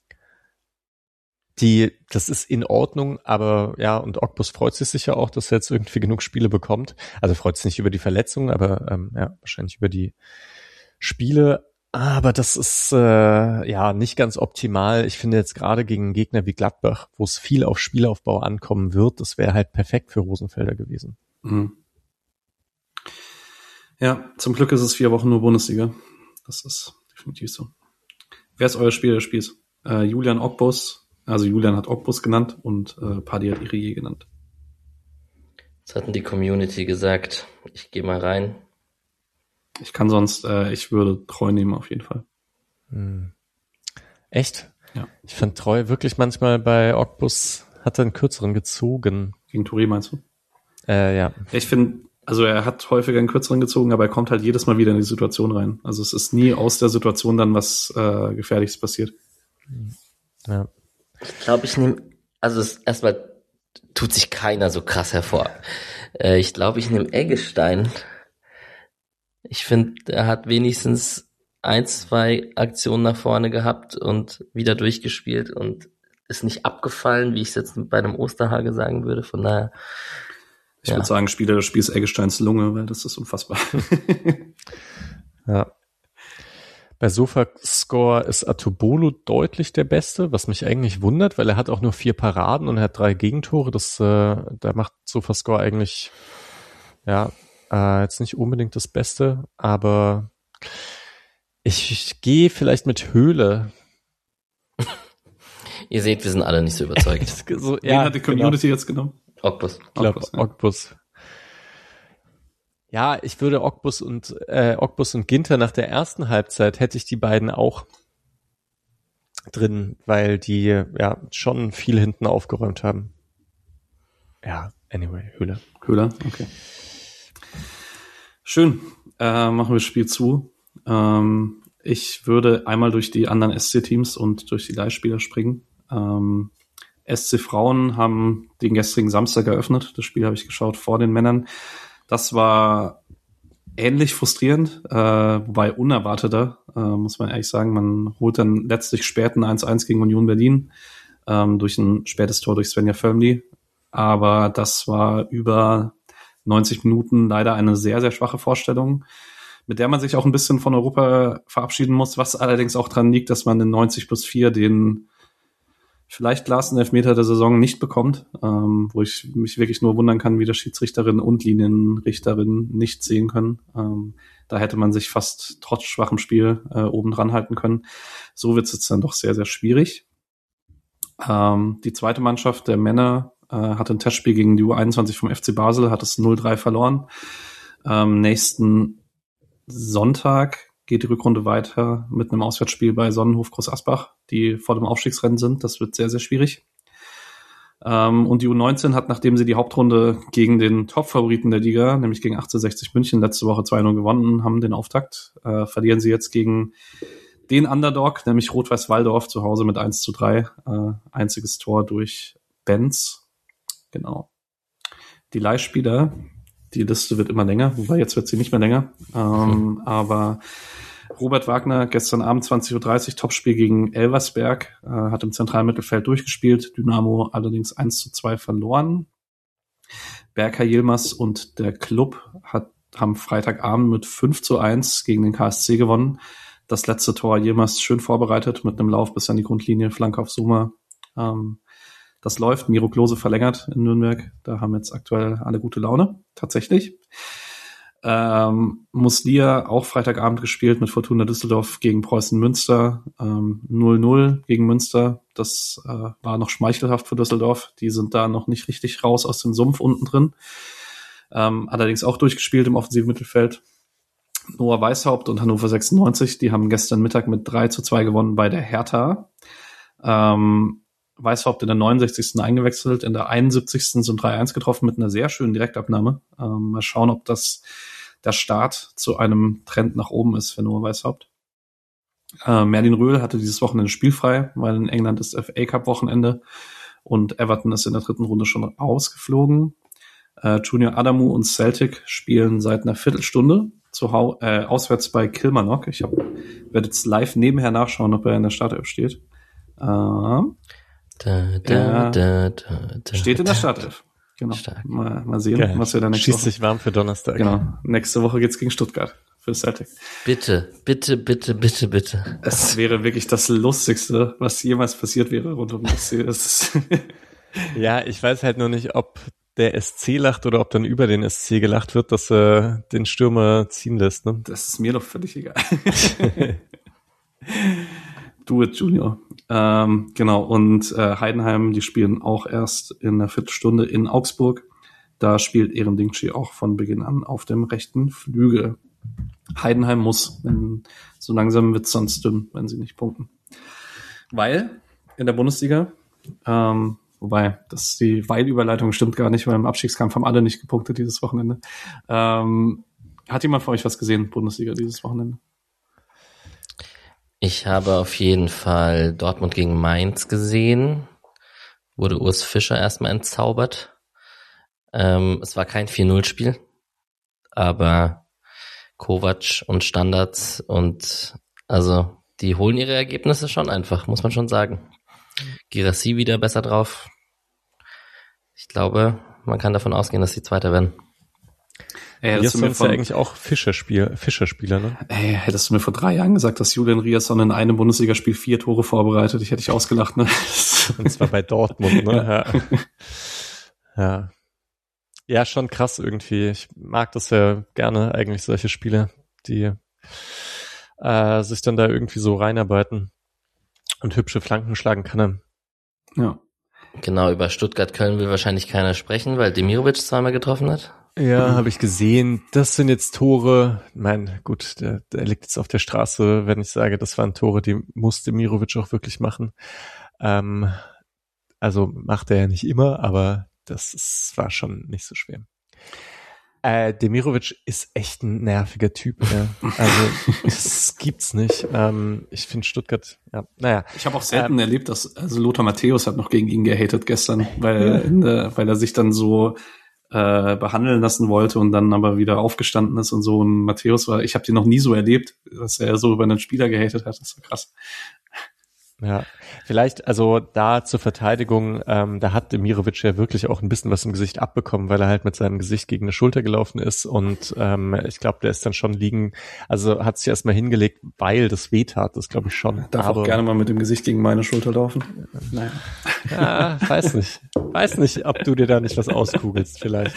Die, das ist in Ordnung, aber ja, und Ogbus freut sich sicher auch, dass er jetzt irgendwie genug Spiele bekommt. Also freut sich nicht über die Verletzungen, aber ähm, ja, wahrscheinlich über die Spiele. Aber das ist äh, ja nicht ganz optimal. Ich finde jetzt gerade gegen einen Gegner wie Gladbach, wo es viel auf Spielaufbau ankommen wird, das wäre halt perfekt für Rosenfelder gewesen. Mhm. Ja, zum Glück ist es vier Wochen nur Bundesliga. Das ist definitiv so. Wer ist euer Spieler des Spiels? Äh, Julian Ogbus. Also Julian hat Ogbus genannt und äh, Paddy hat Iriye genannt. Das hatten die Community gesagt. Ich gehe mal rein. Ich kann sonst, äh, ich würde Treu nehmen auf jeden Fall. Hm. Echt? Ja. Ich fand Treu wirklich manchmal bei Ogbus hat er einen kürzeren gezogen. Gegen Touré meinst du? Äh, ja. Ich finde, also er hat häufiger einen kürzeren gezogen, aber er kommt halt jedes Mal wieder in die Situation rein. Also es ist nie aus der Situation dann was äh, Gefährliches passiert. Ja. Ich glaube, ich nehme, also es, erstmal tut sich keiner so krass hervor. Äh, ich glaube, ich nehme Eggestein. Ich finde, er hat wenigstens ein, zwei Aktionen nach vorne gehabt und wieder durchgespielt und ist nicht abgefallen, wie ich es jetzt bei einem Osterhage sagen würde. Von daher. Ich ja. würde sagen, Spieler des Spiels Eggesteins Lunge, weil das ist unfassbar. Ja. Bei Sofascore ist Atubolo deutlich der Beste, was mich eigentlich wundert, weil er hat auch nur vier Paraden und er hat drei Gegentore. Das, äh, da macht Sofascore eigentlich, ja, äh, jetzt nicht unbedingt das Beste, aber ich, ich gehe vielleicht mit Höhle. Ihr seht, wir sind alle nicht so überzeugt. so, Wen ja, hat die Community genau. jetzt genommen? Ogbus. Ich glaube, Ogbus, ja. Ogbus. Ja, ich würde Ogbus und äh, Ogbus und Ginter nach der ersten Halbzeit hätte ich die beiden auch drin, weil die ja schon viel hinten aufgeräumt haben. Ja, anyway, Höhle. Höhler, okay. Schön. Äh, machen wir das Spiel zu. Ähm, ich würde einmal durch die anderen S C-Teams und durch die Leihspieler springen. Ähm, S C Frauen haben den gestrigen Samstag eröffnet. Das Spiel habe ich geschaut vor den Männern. Das war ähnlich frustrierend, äh, wobei unerwarteter, äh, muss man ehrlich sagen. Man holt dann letztlich spät ein eins eins gegen Union Berlin ähm, durch ein spätes Tor durch Svenja Förmli. Aber das war über neunzig Minuten leider eine sehr, sehr schwache Vorstellung, mit der man sich auch ein bisschen von Europa verabschieden muss, was allerdings auch dran liegt, dass man in neunzig plus vier den vielleicht letzten Elfmeter der Saison nicht bekommt, ähm, wo ich mich wirklich nur wundern kann, wie das Schiedsrichterin und Linienrichterin nicht sehen können. Ähm, da hätte man sich fast trotz schwachem Spiel äh, oben dran halten können. So wird es jetzt dann doch sehr, sehr schwierig. Ähm, die zweite Mannschaft der Männer äh, hatte ein Testspiel gegen die U einundzwanzig vom F C Basel, hat es null drei verloren. Ähm, nächsten Sonntag geht die Rückrunde weiter mit einem Auswärtsspiel bei Sonnenhof Groß Asbach, die vor dem Aufstiegsrennen sind. Das wird sehr, sehr schwierig. Ähm, und die U neunzehn hat, nachdem sie die Hauptrunde gegen den Top-Favoriten der Liga, nämlich gegen achtzehnhundertsechzig München, letzte Woche zwei null gewonnen haben, den Auftakt, äh, verlieren sie jetzt gegen den Underdog, nämlich Rot-Weiß Walldorf zu Hause mit eins zu drei. Äh, einziges Tor durch Benz. Genau. Die Leihspieler, die Liste wird immer länger, wobei jetzt wird sie nicht mehr länger. Ähm, hm. Aber Robert Wagner gestern Abend zwanzig Uhr dreißig, Topspiel gegen Elversberg, äh, hat im zentralen Mittelfeld durchgespielt. Dynamo allerdings eins zu zwei verloren. Berkay Yilmaz und der Club hat, haben Freitagabend mit fünf zu eins gegen den K S C gewonnen. Das letzte Tor Yilmaz schön vorbereitet mit einem Lauf bis an die Grundlinie, Flanke auf Suma. Ähm, Das läuft. Miro Klose verlängert in Nürnberg. Da haben jetzt aktuell alle gute Laune. Tatsächlich. Ähm, Muslia auch Freitagabend gespielt mit Fortuna Düsseldorf gegen Preußen Münster. Ähm, null null gegen Münster. Das äh, war noch schmeichelhaft für Düsseldorf. Die sind da noch nicht richtig raus aus dem Sumpf unten drin. Ähm, allerdings auch durchgespielt im offensiven Mittelfeld. Noah Weishaupt und Hannover sechsundneunzig, die haben gestern Mittag mit drei zu zwei gewonnen bei der Hertha. Ähm, Weishaupt in der neunundsechzigsten eingewechselt, in der einundsiebzigsten zum drei eins getroffen mit einer sehr schönen Direktabnahme. Ähm, mal schauen, ob das der Start zu einem Trend nach oben ist für Noah Weishaupt. Äh, Merlin Röhl hatte dieses Wochenende spielfrei, weil in England ist F A Cup Wochenende und Everton ist in der dritten Runde schon rausgeflogen. Äh, Junior Adamu und Celtic spielen seit einer Viertelstunde zu hau- äh, auswärts bei Kilmarnock. Ich hab, werde jetzt live nebenher nachschauen, ob er in der Startelf steht. Äh, Da, da, er da, da, da, steht in der da. Startelf. Genau. Stark. Mal, mal sehen, Geil. was wir da nächste Schießt Woche. sich warm für Donnerstag. Genau. Nächste Woche geht's gegen Stuttgart für Celtic. Bitte, bitte, bitte, bitte, bitte. Es wäre wirklich das Lustigste, was jemals passiert wäre rund um das Ziel. Es ist Ja, ich weiß halt nur nicht, ob der S C lacht oder ob dann über den S C gelacht wird, dass er den Stürmer ziehen lässt. Ne? Das ist mir doch völlig egal. Do it, Junior. Ähm, genau, und äh, Heidenheim, die spielen auch erst in einer Viertelstunde in Augsburg. Da spielt Erendingci auch von Beginn an auf dem rechten Flügel. Heidenheim muss, wenn, so langsam wird's sonst dünn, wenn sie nicht punkten. Weil in der Bundesliga, ähm, wobei, das die Weil-Überleitung stimmt gar nicht, weil im Abstiegskampf haben alle nicht gepunktet dieses Wochenende. Ähm, hat jemand von euch was gesehen, Bundesliga, dieses Wochenende? Ich habe auf jeden Fall Dortmund gegen Mainz gesehen. Wurde Urs Fischer erstmal entzaubert. Ähm, es war kein vier null Spiel, aber Kovac und Standards und also die holen ihre Ergebnisse schon einfach, muss man schon sagen. Girassi wieder besser drauf. Ich glaube, man kann davon ausgehen, dass sie Zweiter werden. Ey, Riasson hättest du mir ist ja von, eigentlich auch Fischerspiel, Fischerspieler, ne? ey, hättest du mir vor drei Jahren gesagt, dass Julian Riasson in einem Bundesligaspiel vier Tore vorbereitet, ich hätte dich ausgelacht, ne? Und zwar bei Dortmund, ne? Ja. Ja. Ja, schon krass irgendwie. Ich mag das ja gerne, eigentlich solche Spiele, die äh, sich dann da irgendwie so reinarbeiten und hübsche Flanken schlagen kann. Ja. Genau, über Stuttgart-Köln will wahrscheinlich keiner sprechen, weil Demirovic zweimal getroffen hat. Ja, habe ich gesehen. Das sind jetzt Tore. Mein, gut, der, der liegt jetzt auf der Straße, wenn ich sage, das waren Tore, die musste Mirovic auch wirklich machen. Ähm, also macht er ja nicht immer, aber das ist, war schon nicht so schwer. Äh, Demirovic ist echt ein nerviger Typ. Ja. Also das gibt's nicht. Ähm, ich finde Stuttgart, ja, naja. Ich habe auch selten ähm, erlebt, dass also Lothar Matthäus hat noch gegen ihn gehatet gestern, weil in der, weil er sich dann so äh, behandeln lassen wollte und dann aber wieder aufgestanden ist und so. Und Matthäus war, ich habe den noch nie so erlebt, dass er so über einen Spieler gehatet hat. Das war krass. Ja, vielleicht, also da zur Verteidigung, ähm, da hat Demirovic ja wirklich auch ein bisschen was im Gesicht abbekommen, weil er halt mit seinem Gesicht gegen eine Schulter gelaufen ist und ähm, ich glaube, der ist dann schon liegen, also hat sich erstmal hingelegt, weil das weh tat, das glaube ich schon. Darf aber, auch gerne mal mit dem Gesicht gegen meine Schulter laufen. Naja. Ja, weiß nicht. Weiß nicht, ob du dir da nicht was auskugelst vielleicht.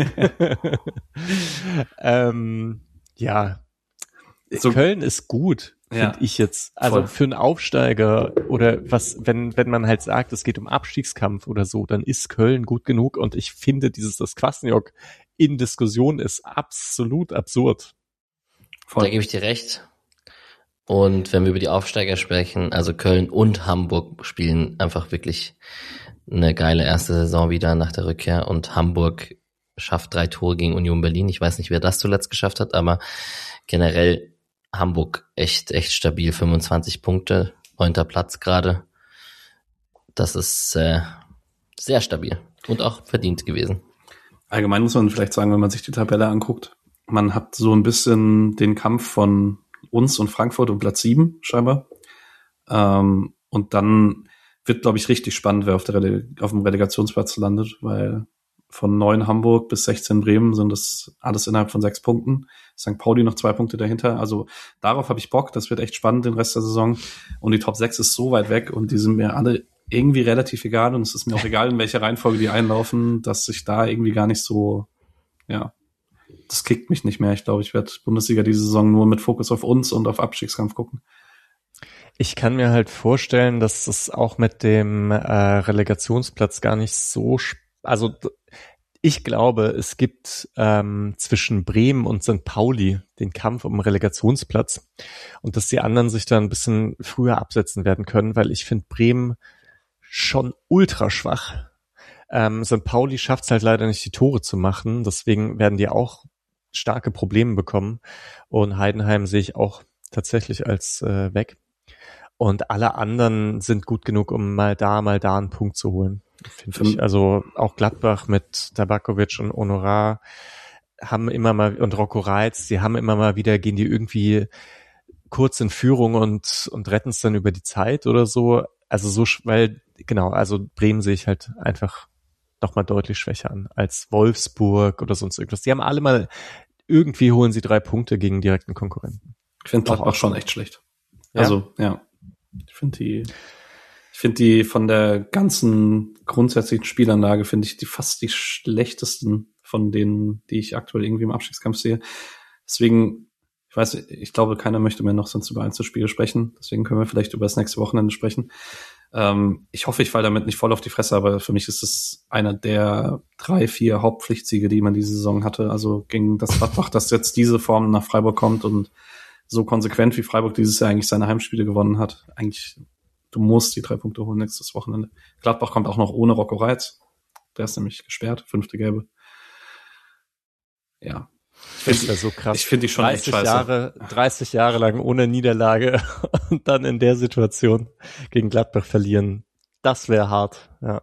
ähm, ja, so, Köln ist gut. Finde ja, ich jetzt. Also voll. Für einen Aufsteiger oder was, wenn wenn man halt sagt, es geht um Abstiegskampf oder so, dann ist Köln gut genug und ich finde, dieses, dass Kwasniok in Diskussion ist, absolut absurd. Voll. Da gebe ich dir recht. Und wenn wir über die Aufsteiger sprechen, also Köln und Hamburg spielen einfach wirklich eine geile erste Saison wieder nach der Rückkehr und Hamburg schafft drei Tore gegen Union Berlin. Ich weiß nicht, wer das zuletzt geschafft hat, aber generell Hamburg echt, echt stabil, fünfundzwanzig Punkte, neunter Platz gerade. Das ist äh, sehr stabil und auch verdient gewesen. Allgemein muss man vielleicht sagen, wenn man sich die Tabelle anguckt, man hat so ein bisschen den Kampf von uns und Frankfurt um Platz sieben scheinbar. Ähm, und dann wird, glaube ich, richtig spannend, wer auf, der Rele- auf dem Relegationsplatz landet, weil von neun Hamburg bis sechzehn Bremen sind das alles innerhalb von sechs Punkten. Sankt Pauli noch zwei Punkte dahinter. Also darauf habe ich Bock. Das wird echt spannend den Rest der Saison. Und die Top sechs ist so weit weg und die sind mir alle irgendwie relativ egal. Und es ist mir auch egal, in welcher Reihenfolge die einlaufen, dass ich da irgendwie gar nicht so, ja, das kickt mich nicht mehr. Ich glaube, ich werde Bundesliga diese Saison nur mit Fokus auf uns und auf Abstiegskampf gucken. Ich kann mir halt vorstellen, dass es auch mit dem äh, Relegationsplatz gar nicht so sp- also ich glaube, es gibt ähm, zwischen Bremen und Sankt Pauli den Kampf um den Relegationsplatz und dass die anderen sich da ein bisschen früher absetzen werden können, weil ich finde Bremen schon ultra schwach. Ähm, Sankt Pauli schafft es halt leider nicht, die Tore zu machen, deswegen werden die auch starke Probleme bekommen und Heidenheim sehe ich auch tatsächlich als äh, weg. Und alle anderen sind gut genug, um mal da, mal da einen Punkt zu holen, finde ich. Also auch Gladbach mit Tabakovic und Honorar haben immer mal, und Rocco Reitz, die haben immer mal wieder, gehen die irgendwie kurz in Führung und, und retten es dann über die Zeit oder so. Also so, weil, genau, also Bremen sehe ich halt einfach nochmal deutlich schwächer an als Wolfsburg oder sonst irgendwas. Die haben alle mal, irgendwie holen sie drei Punkte gegen direkten Konkurrenten. Ich finde Gladbach schon echt schlecht. Ja? Also, ja. Ich finde die, ich finde die von der ganzen grundsätzlichen Spielanlage finde ich die fast die schlechtesten von denen, die ich aktuell irgendwie im Abstiegskampf sehe. Deswegen, ich weiß, ich glaube, keiner möchte mehr noch sonst über Einzelspiele sprechen. Deswegen können wir vielleicht über das nächste Wochenende sprechen. Ähm, ich hoffe, ich falle damit nicht voll auf die Fresse, aber für mich ist es einer der drei, vier Hauptpflichtsiege, die man diese Saison hatte. Also gegen das Gladbach, dass jetzt diese Form nach Freiburg kommt und so konsequent wie Freiburg dieses Jahr eigentlich seine Heimspiele gewonnen hat. Eigentlich, du musst die drei Punkte holen nächstes Wochenende. Gladbach kommt auch noch ohne Rocco Reitz. Der ist nämlich gesperrt, fünfte Gelbe. Ja. Ich finde so krass. Ich finde die schon echt scheiße. Jahre, dreißig Jahre lang ohne Niederlage und dann in der Situation gegen Gladbach verlieren. Das wäre hart, ja.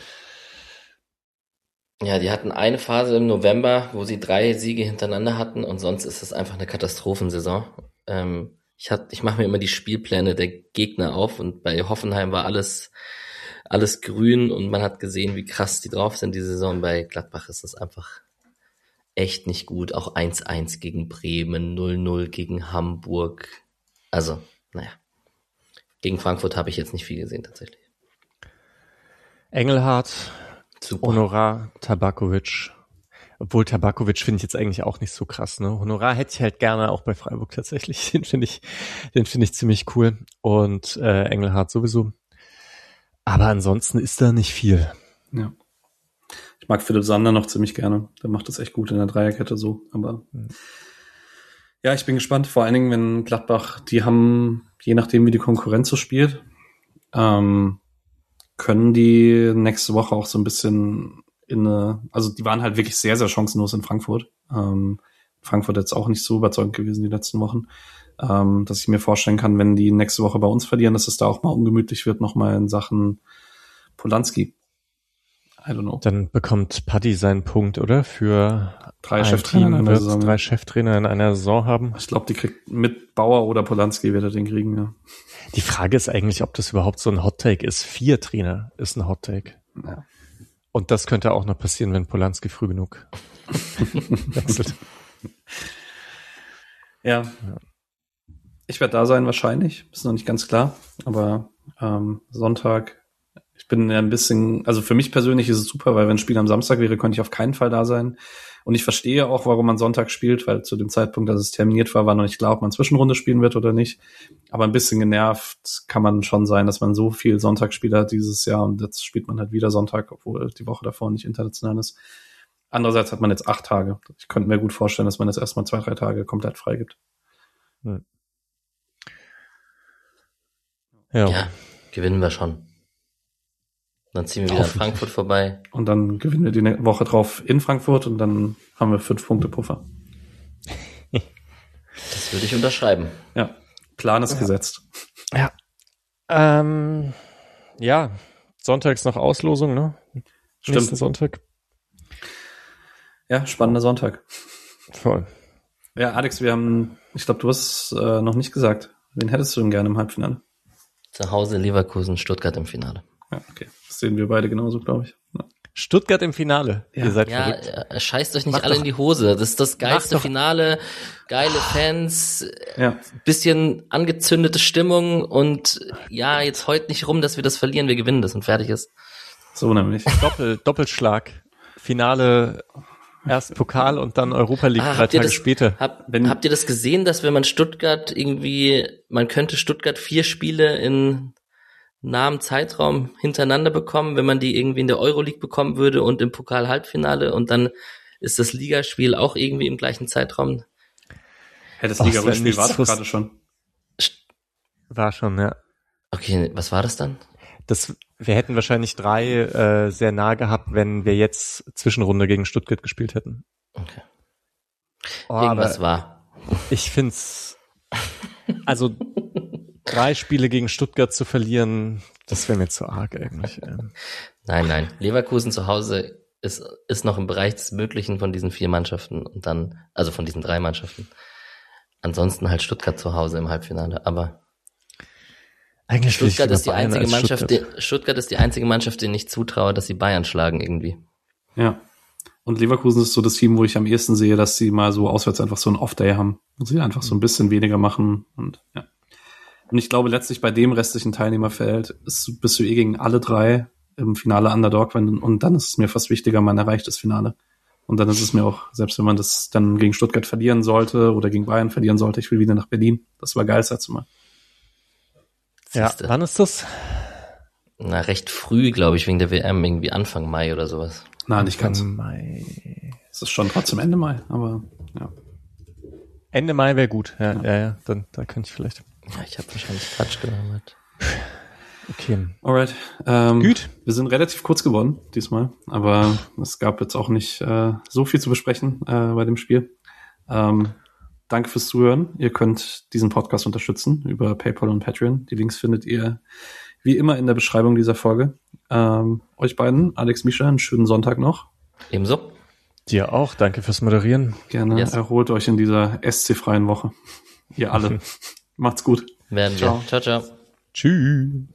Ja, die hatten eine Phase im November, wo sie drei Siege hintereinander hatten und sonst ist es einfach eine Katastrophensaison. Ähm, ich hat, ich mache mir immer die Spielpläne der Gegner auf und bei Hoffenheim war alles alles grün und man hat gesehen, wie krass die drauf sind. Die Saison bei Gladbach ist es einfach echt nicht gut. Auch eins eins gegen Bremen, null null gegen Hamburg. Also, naja. Gegen Frankfurt habe ich jetzt nicht viel gesehen tatsächlich. Engelhardt, Super. Honorar, Tabakovic. Obwohl Tabakovic finde ich jetzt eigentlich auch nicht so krass, ne? Honorar hätte ich halt gerne auch bei Freiburg tatsächlich. Den finde ich, den finde ich ziemlich cool. Und äh, Engelhardt sowieso. Aber ansonsten ist da nicht viel. Ja. Ich mag Philipp Sander noch ziemlich gerne. Der macht das echt gut in der Dreierkette so. Aber mhm. ja, ich bin gespannt. Vor allen Dingen, wenn Gladbach, die haben, je nachdem wie die Konkurrenz so spielt, ähm, können die nächste Woche auch so ein bisschen in eine, also die waren halt wirklich sehr, sehr chancenlos in Frankfurt. Ähm, Frankfurt jetzt auch nicht so überzeugend gewesen die letzten Wochen. Ähm, dass ich mir vorstellen kann, wenn die nächste Woche bei uns verlieren, dass es da auch mal ungemütlich wird, nochmal in Sachen Polanski. I don't know. Dann bekommt Paddy seinen Punkt, oder? Für drei ein Cheftrainer Team in der Saison. Drei Cheftrainer in einer Saison haben. Ich glaube, die kriegt mit Bauer oder Polanski wird er den kriegen, ja. Die Frage ist eigentlich, ob das überhaupt so ein Hot-Take ist. Vier Trainer ist ein Hot-Take. Ja. Und das könnte auch noch passieren, wenn Polanski früh genug wechselt. Ja. ja. Ich werde da sein wahrscheinlich. Ist noch nicht ganz klar. Aber ähm, Sonntag, ich bin ja ein bisschen, also für mich persönlich ist es super, weil wenn ein Spiel am Samstag wäre, könnte ich auf keinen Fall da sein. Und ich verstehe auch, warum man Sonntag spielt, weil zu dem Zeitpunkt, dass es terminiert war, war noch nicht klar, ob man Zwischenrunde spielen wird oder nicht. Aber ein bisschen genervt kann man schon sein, dass man so viel Sonntagsspiele hat dieses Jahr und jetzt spielt man halt wieder Sonntag, obwohl die Woche davor nicht international ist. Andererseits hat man jetzt acht Tage. Ich könnte mir gut vorstellen, dass man jetzt erstmal zwei, drei Tage komplett frei gibt. Hm. Ja. ja, gewinnen wir schon. Dann ziehen wir wieder in Frankfurt vorbei. Und dann gewinnen wir die Woche drauf in Frankfurt und dann haben wir fünf Punkte Puffer. Das würde ich unterschreiben. Ja, Plan ist ja. gesetzt. Ja. Ähm, ja, Sonntag ist noch Auslosung, ne? Stimmt. Nächsten Sonntag. Ja, spannender Sonntag. Voll. Ja, Alex, wir haben, ich glaube, du hast äh, noch nicht gesagt. Wen hättest du denn gerne im Halbfinale? Zu Hause Leverkusen, Stuttgart im Finale. Ja, okay. Das sehen wir beide genauso, glaube ich. Ja. Stuttgart im Finale. Ja. Ihr seid ja, verrückt. Ja, scheißt euch nicht Macht alle doch, in die Hose. Das ist das geilste doch, Finale. Geile Fans. Ja. Bisschen angezündete Stimmung und ja, jetzt heult nicht rum, dass wir das verlieren. Wir gewinnen das und fertig ist. So nämlich. Doppel, Doppelschlag. Finale, erst Pokal und dann Europa League ah, drei Tage das, später. Hab, habt ihr das gesehen, dass wenn man Stuttgart irgendwie, man könnte Stuttgart vier Spiele in nahem Zeitraum hintereinander bekommen, wenn man die irgendwie in der Euroleague bekommen würde und im Pokal-Halbfinale und dann ist das Ligaspiel auch irgendwie im gleichen Zeitraum. Hey, das Liga-Rückspiel war doch gerade schon. War schon, ja. Okay, was war das dann? Das, wir hätten wahrscheinlich drei äh, sehr nah gehabt, wenn wir jetzt Zwischenrunde gegen Stuttgart gespielt hätten. Okay. Oh, Irgendwas war. Ich find's, also drei Spiele gegen Stuttgart zu verlieren, das wäre mir zu arg eigentlich. Nein, nein. Leverkusen zu Hause ist, ist noch im Bereich des Möglichen von diesen vier Mannschaften und dann, also von diesen drei Mannschaften. Ansonsten halt Stuttgart zu Hause im Halbfinale, aber eigentlich Stuttgart ist die Bayern einzige Mannschaft, Stuttgart. Die, Stuttgart ist die einzige Mannschaft, denen ich zutraue, dass sie Bayern schlagen irgendwie. Ja. Und Leverkusen ist so das Team, wo ich am ehesten sehe, dass sie mal so auswärts einfach so einen Off-Day haben und sie einfach so ein bisschen weniger machen und ja. Und ich glaube letztlich bei dem restlichen Teilnehmerfeld ist, bist du eh gegen alle drei im Finale Underdog, wenn, und dann ist es mir fast wichtiger, man erreicht das Finale. Und dann ist es mir auch, selbst wenn man das dann gegen Stuttgart verlieren sollte oder gegen Bayern verlieren sollte, ich will wieder nach Berlin. Das war geil das letzte Mal. Ja, Siehste. wann ist das? Na, recht früh, glaube ich, wegen der W M, irgendwie Anfang Mai oder sowas. Nein, nicht ganz. Mai. Es ist schon trotzdem Ende Mai, aber ja. Ende Mai wäre gut. Ja, Ja. ja, ja, dann da könnte ich vielleicht. Ja, ich habe wahrscheinlich Quatsch gemacht. Okay. Alright. Ähm, Gut. Wir sind relativ kurz geworden diesmal, aber es gab jetzt auch nicht äh, so viel zu besprechen äh, bei dem Spiel. Ähm, danke fürs Zuhören. Ihr könnt diesen Podcast unterstützen über PayPal und Patreon. Die Links findet ihr wie immer in der Beschreibung dieser Folge. Ähm, euch beiden, Alex, Mischa, einen schönen Sonntag noch. Ebenso. Dir auch. Danke fürs Moderieren. Gerne Yes. erholt euch in dieser S C-freien Woche. Ihr alle. Macht's gut. Werden Ciao. wir. Ciao, ciao. Tschüss.